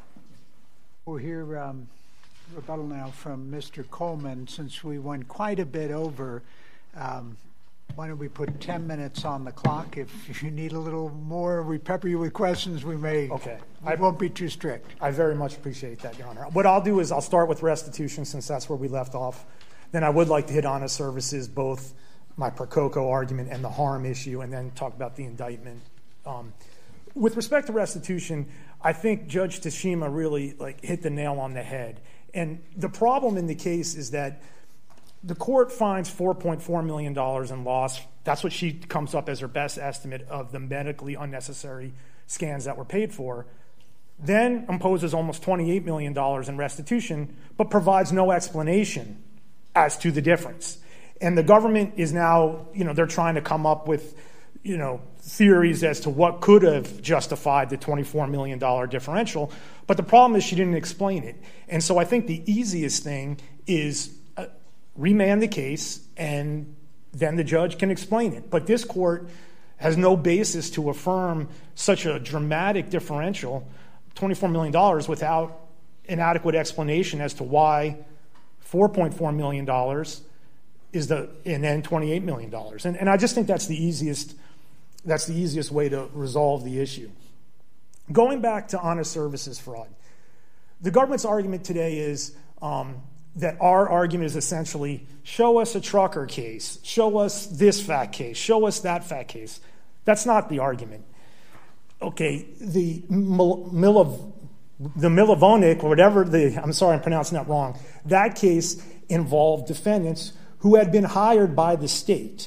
We'll hear um, rebuttal now from Mister Coleman. Since we went quite a bit over, um, why don't we put ten minutes on the clock? If you need a little more, we pepper you with questions, we may. Okay. I won't be too strict. I very much appreciate that, Your Honor. What I'll do is I'll start with restitution since that's where we left off. Then I would like to hit honest services, both my Percoco argument and the harm issue, and then talk about the indictment. Um, with respect to restitution, I think Judge Tashima really like hit the nail on the head. And the problem in the case is that the court finds four point four million dollars in loss. That's what she comes up as her best estimate of the medically unnecessary scans that were paid for. Then imposes almost twenty-eight million dollars in restitution, but provides no explanation as to the difference. And the government is now, you know, they're trying to come up with, you know, theories as to what could have justified the twenty-four million dollars differential. But the problem is she didn't explain it. And so I think the easiest thing is uh, remand the case and then the judge can explain it. But this court has no basis to affirm such a dramatic differential, twenty-four million dollars, without an adequate explanation as to why four point four million dollars is the, and then twenty-eight million dollars. And, and I just think that's the easiest, that's the easiest way to resolve the issue. Going back to honest services fraud, the government's argument today is um, that our argument is essentially, show us a trucker case, show us this fact case, show us that fact case. That's not the argument. Okay, the Mil- the Milivonic, or whatever the, I'm sorry, I'm pronouncing that wrong, that case involved defendants who had been hired by the state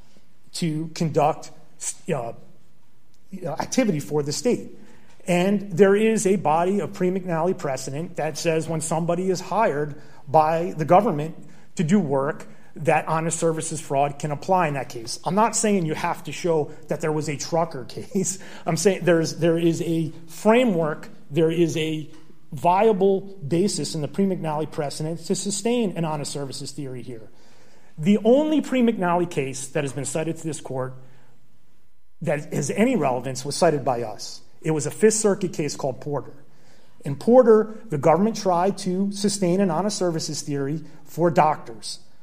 to conduct uh, activity for the state. And there is a body of pre-McNally precedent that says when somebody is hired by the government to do work, that honest services fraud can apply in that case. I'm not saying you have to show that there was a trucker case. I'm saying there's there is a framework, there is a viable basis in the pre-McNally precedent to sustain an honest services theory here. The only pre-McNally case that has been cited to this court that has any relevance was cited by us. It was a Fifth Circuit case called Porter. In Porter, the government tried to sustain an honest services theory for doctors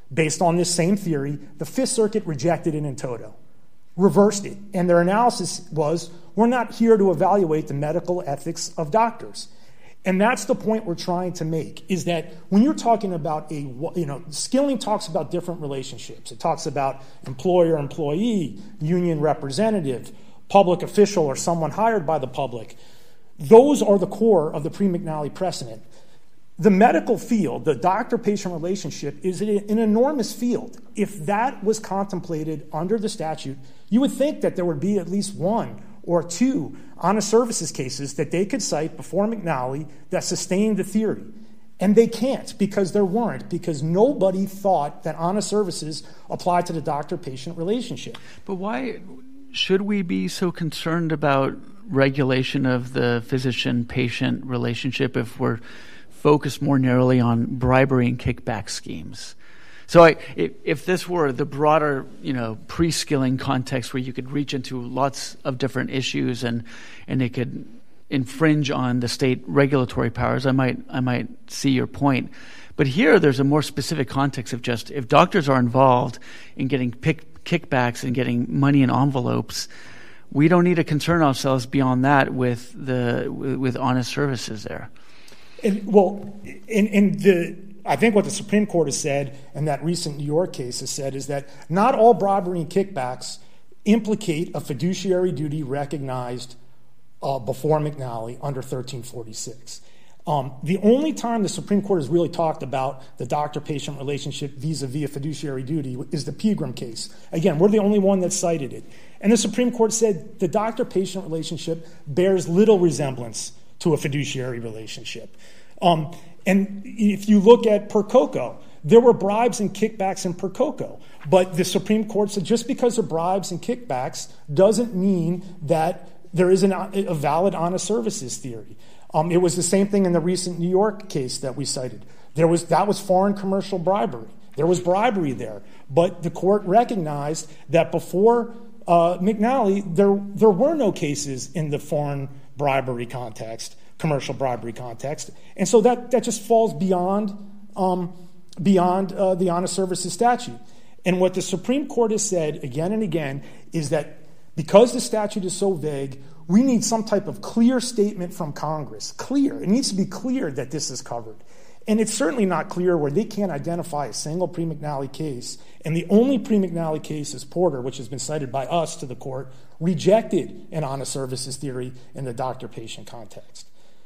based on this same theory. The Fifth Circuit rejected it in toto, reversed it. And their analysis was, we're not here to evaluate the medical ethics of doctors. And that's the point we're trying to make, is that when you're talking about a, you know, Skilling talks about different relationships. It talks about employer-employee, union representative, public official, or someone hired by the public. Those are the core of the pre-McNally precedent. The medical field, the doctor-patient relationship, is an enormous field. If that was contemplated under the statute, you would think that there would be at least one or two honest services cases that they could cite before McNally that sustained the theory. And they can't, because there weren't, because nobody thought that honest services applied to the doctor-patient relationship. But why should we be so concerned about regulation of the physician-patient relationship if we're focused more narrowly on bribery and kickback schemes? So I, if, if this were the broader, you know, pre-skilling context where you could reach into lots of different issues and and it could infringe on the state regulatory powers, I might I might see your point. But here there's a more specific context of just if doctors are involved in getting pick, kickbacks and getting money in envelopes, we don't need to concern ourselves beyond that with the with, with honest services there. And, well, in, in the I think what the Supreme Court has said, and that recent New York case has said, is that not all bribery and kickbacks implicate a fiduciary duty recognized uh, before McNally under thirteen forty-six. Um, the only time the Supreme Court has really talked about the doctor-patient relationship vis-a-vis a fiduciary duty is the Pegram case. Again, we're the only one that cited it. And the Supreme Court said the doctor-patient relationship bears little resemblance to a fiduciary relationship. Um, and if you look at Percoco, there were bribes and kickbacks in Percoco. But the Supreme Court said just because of bribes and kickbacks doesn't mean that there is an, a valid honest services theory. Um, it was the same thing in the recent New York case that we cited. There was that was foreign commercial bribery. There was bribery there. But the court recognized that before uh, McNally, there, there were no cases in the foreign bribery context, commercial bribery context. And so that, that just falls beyond, um, beyond uh, the honest services statute. And what the Supreme Court has said again and again is that because the statute is so vague, we need some type of clear statement from Congress. Clear. It needs to be clear that this is covered. And it's certainly not clear where they can't identify a single pre-McNally case. And the only pre-McNally case is Porter, which has been cited by us to the court, rejected an honest services theory in the doctor-patient context.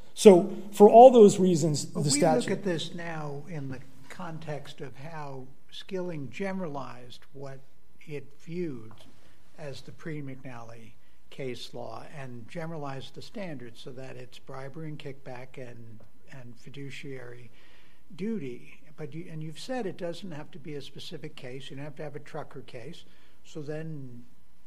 So for all those reasons, but the we statute... look at this now in the context of how Skilling generalized what it viewed as the pre-McNally case law and generalized the standards so that it's bribery and kickback and, and fiduciary duty. But you, and you've said it doesn't have to be a specific case. You don't have to have a trucker case. So then,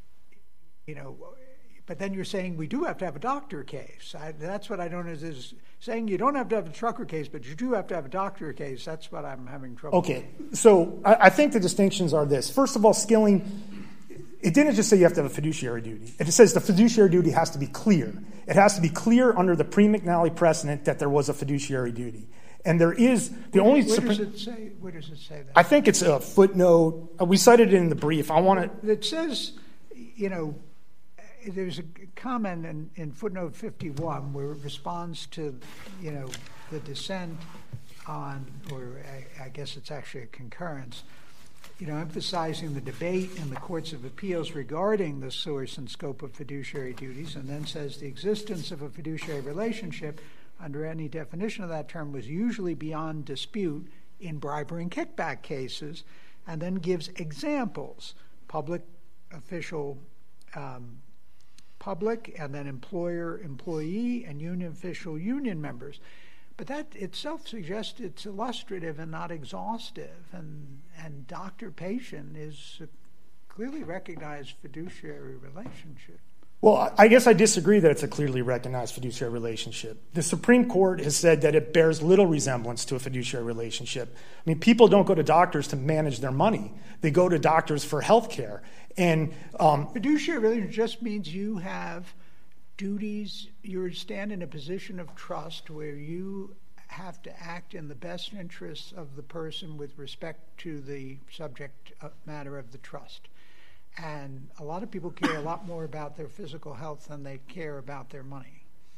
you know... But then you're saying we do have to have a doctor case. I, that's what I don't know is saying you don't have to have a trucker case, but you do have to have a doctor case. That's what I'm having trouble Okay, with. so I, I think the distinctions are this. First of all, Skilling, it didn't just say you have to have a fiduciary duty. It says the fiduciary duty has to be clear. It has to be clear under the pre-McNally precedent that there was a fiduciary duty. And there is the where, only... Where Supreme, does it say? Where does it say that? I think it's a footnote. We cited it in the brief. I want to... It says, you know... There's a comment in, in footnote fifty-one where it responds to, you know, the dissent on, or I, I guess it's actually a concurrence, you know, emphasizing the debate in the courts of appeals regarding the source and scope of fiduciary duties, and then says the existence of a fiduciary relationship under any definition of that term was usually beyond dispute in bribery and kickback cases, and then gives examples, public official um, public, and then employer, employee, and union official, union members. But that itself suggests it's illustrative and not exhaustive, and and doctor-patient is a clearly recognized fiduciary relationship. Well, I guess I disagree that it's a clearly recognized fiduciary relationship. The Supreme Court has said that it bears little resemblance to a fiduciary relationship. I mean, people don't go to doctors to manage their money. They go to doctors for health care. And um, fiduciary relationship just means you have duties, you stand in a position of trust where you have to act in the best interests of the person with respect to the subject matter of the trust. And a lot of people care a lot more about their physical health than they care about their money.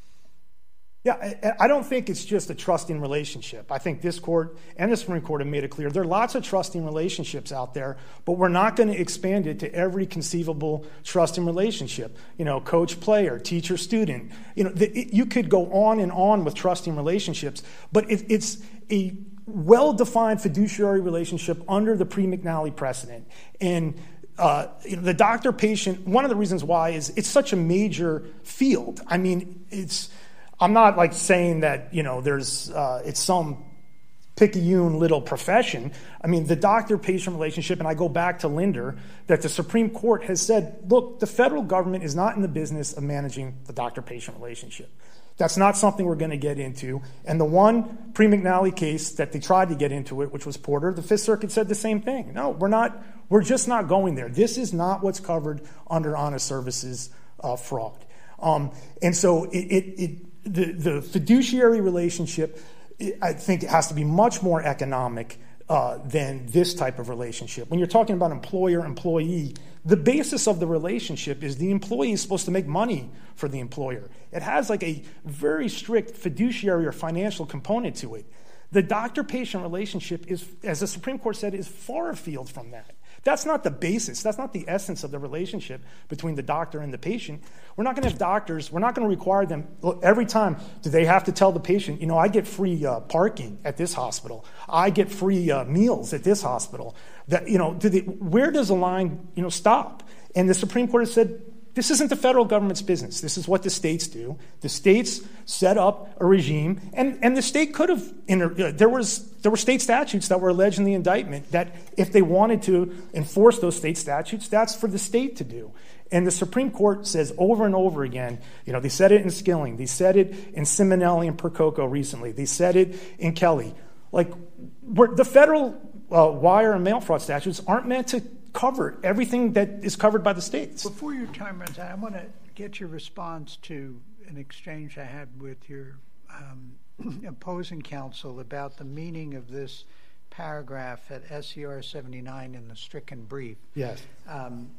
Yeah, I don't think it's just a trusting relationship. I think this court and the Supreme Court have made it clear there are lots of trusting relationships out there, but we're not going to expand it to every conceivable trusting relationship. You know, coach-player, teacher-student. You know, the, it, you could go on and on with trusting relationships, but it, it's a well-defined fiduciary relationship under the pre-McNally precedent. And uh, you know, the doctor-patient, one of the reasons why is it's such a major field. I mean, it's... I'm not like saying that, you know, there's uh, it's some picayune little profession. I mean, the doctor-patient relationship, and I go back to Linder, that the Supreme Court has said, look, the federal government is not in the business of managing the doctor-patient relationship. That's not something we're going to get into. And the one pre-McNally case that they tried to get into it, which was Porter, the Fifth Circuit said the same thing. No, we're not. We're just not going there. This is not what's covered under honest services uh, fraud. Um, and so it, it, it The, the fiduciary relationship, I think, it has to be much more economic uh, than this type of relationship. When you're talking about employer-employee, the basis of the relationship is the employee is supposed to make money for the employer. It has like a very strict fiduciary or financial component to it. The doctor-patient relationship is, as the Supreme Court said, is far afield from that. That's not the basis. That's not the essence of the relationship between the doctor and the patient. We're not going to have doctors. We're not going to require them. Look, every time, do they have to tell the patient, you know, I get free uh, parking at this hospital. I get free uh, meals at this hospital. That, you know, do they, where does the line, you know, stop? And the Supreme Court has said, this isn't the federal government's business. This is what the states do. The states set up a regime, and, and the state could have. Inter- there was there were state statutes that were alleged in the indictment that if they wanted to enforce those state statutes, that's for the state to do. And the Supreme Court says over and over again, you know, they said it in Skilling, they said it in Simonelli and Percoco recently, they said it in Kelly. Like, we're, the federal uh, wire and mail fraud statutes aren't meant to cover everything that is covered by the states. Before your time runs out, I want to get your response to an exchange I had with your um, opposing counsel about the meaning of this paragraph at S C R seventy-nine in the stricken brief. Yes. Um,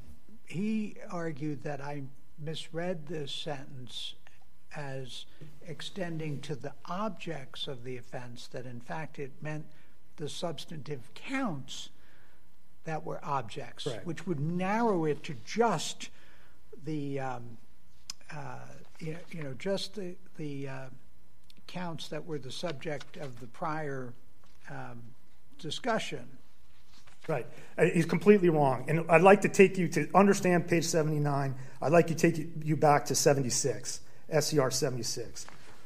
he argued that I misread this sentence as extending to the objects of the offense, that in fact it meant the substantive counts that were objects, right, which would narrow it to just the, um, uh, you, know, you know, just the the uh, counts that were the subject of the prior um, discussion. Right. He's completely wrong. And I'd like to take you to understand page seventy-nine. I'd like to take you back to seventy-six, S C R seventy-six.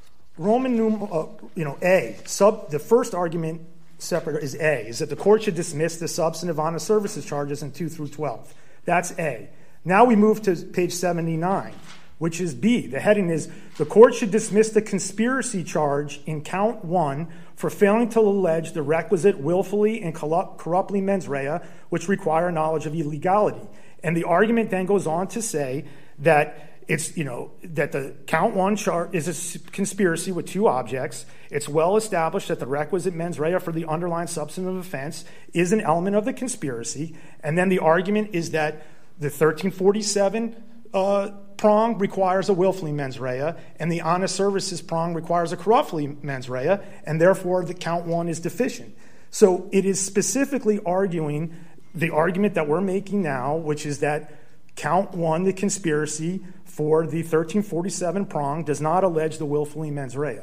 Roman numeral, uh, you know, A, sub, the first argument separate is A, is that the court should dismiss the substantive honest services charges in two through twelve. That's A. Now we move to page seventy-nine, which is B. The heading is, the court should dismiss the conspiracy charge in count one for failing to allege the requisite willfully and corruptly mens rea, which require knowledge of illegality. And the argument then goes on to say that it's, you know, that the count one charge is a conspiracy with two objects. It's well established that the requisite mens rea for the underlying substantive offense is an element of the conspiracy. And then the argument is that the thirteen forty-seven uh, prong requires a willfully mens rea, and the honest services prong requires a corruptly mens rea, and therefore the count one is deficient. So it is specifically arguing the argument that we're making now, which is that count one, the conspiracy for the thirteen forty-seven prong, does not allege the willfully mens rea.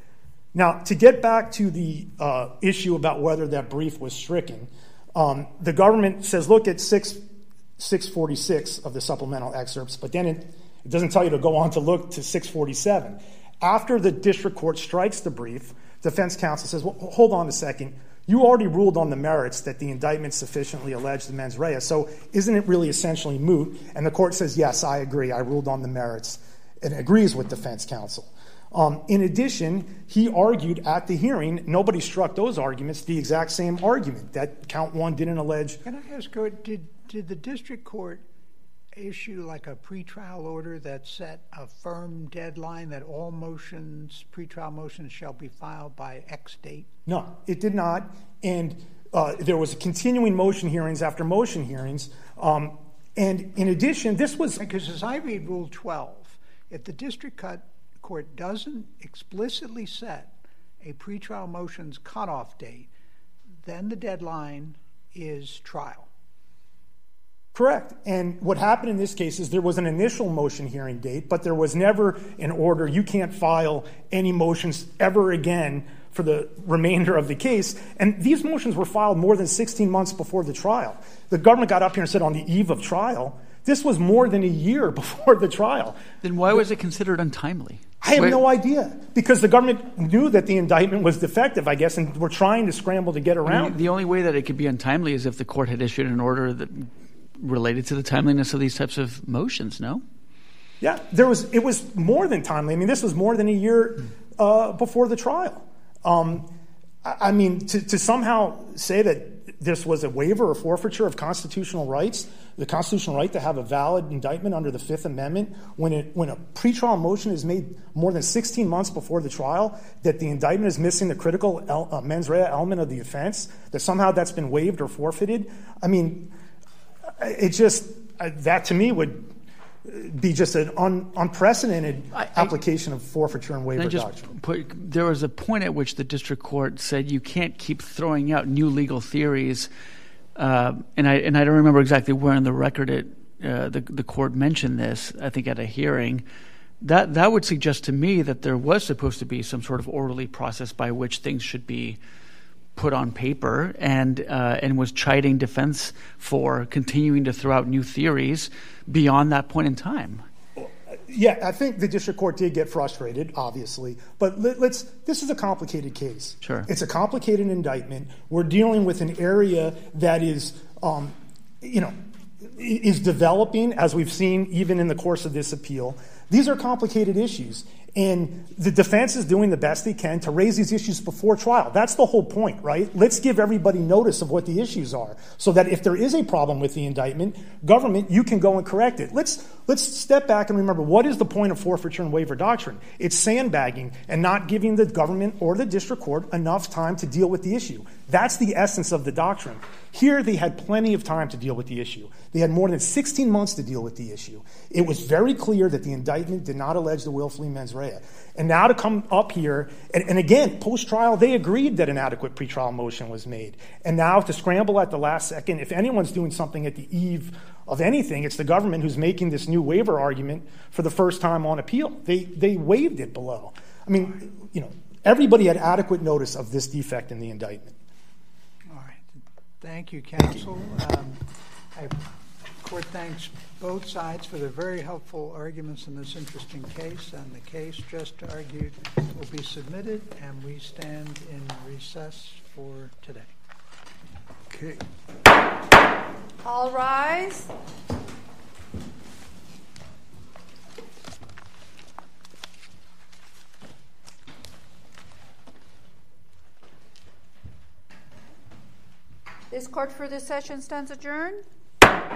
Now, to get back to the uh, issue about whether that brief was stricken, um, the government says look at six forty-six of the supplemental excerpts, but then it, it doesn't tell you to go on to look to six forty-seven. After the district court strikes the brief, defense counsel says, well, hold on a second. You already ruled on the merits that the indictment sufficiently alleged the mens rea, so isn't it really essentially moot? And the court says, yes, I agree. I ruled on the merits, and agrees with defense counsel. Um, in addition, he argued at the hearing, nobody struck those arguments, the exact same argument, that count one didn't allege. Can I ask, did, did the district court issue like a pretrial order that set a firm deadline that all motions, pretrial motions, shall be filed by X date? No, it did not. And uh, there was continuing motion hearings after motion hearings. Um, and in addition, this was... Because as I read Rule twelve, if the district court doesn't explicitly set a pretrial motions cutoff date, then the deadline is trial. Correct. And what happened in this case is there was an initial motion hearing date, but there was never an order, you can't file any motions ever again for the remainder of the case. And these motions were filed more than sixteen months before the trial. The government got up here and said on the eve of trial, this was more than a year before the trial. Then why was it considered untimely? I have Wait. no idea, because the government knew that the indictment was defective, I guess, and were trying to scramble to get around. I mean, the only way that it could be untimely is if the court had issued an order that related to the timeliness of these types of motions, no? Yeah, there was. It was more than timely. I mean, this was more than a year uh, before the trial. Um, I, I mean, to, to somehow say that this was a waiver or forfeiture of constitutional rights, the constitutional right to have a valid indictment under the Fifth Amendment, when it, when a pretrial motion is made more than sixteen months before the trial, that the indictment is missing the critical el- uh, mens rea element of the offense, that somehow that's been waived or forfeited. I mean, it just, uh, that to me would be just an un, unprecedented I, application I, of forfeiture and waiver doctrine. Put, there was a point at which the district court said you can't keep throwing out new legal theories, uh, and I and I don't remember exactly where in the record it uh, the the court mentioned this. I think at a hearing, that that would suggest to me that there was supposed to be some sort of orderly process by which things should be put on paper, and uh, and was chiding defense for continuing to throw out new theories beyond that point in time. Yeah, I think the district court did get frustrated, obviously, but let, let's. This is a complicated case. Sure, it's a complicated indictment. We're dealing with an area that is, um, you know, is developing, as we've seen even in the course of this appeal. These are complicated issues. And the defense is doing the best they can to raise these issues before trial. That's the whole point, right? Let's give everybody notice of what the issues are, so that if there is a problem with the indictment, government, you can go and correct it. Let's let's step back and remember, what is the point of forfeiture and waiver doctrine? It's sandbagging and not giving the government or the district court enough time to deal with the issue. That's the essence of the doctrine. Here, they had plenty of time to deal with the issue. They had more than sixteen months to deal with the issue. It was very clear that the indictment did not allege the willfully mens rea. And now to come up here, and, and again, post-trial, they agreed that an adequate pretrial motion was made. And now to scramble at the last second, if anyone's doing something at the eve of anything, it's the government who's making this new waiver argument for the first time on appeal. They they waived it below. I mean, you know, everybody had adequate notice of this defect in the indictment. All right. Thank you, counsel. Um, I, the court thanks both sides for their very helpful arguments in this interesting case, and the case just argued will be submitted, and we stand in recess for today. Okay. All rise. This court for this session stands adjourned.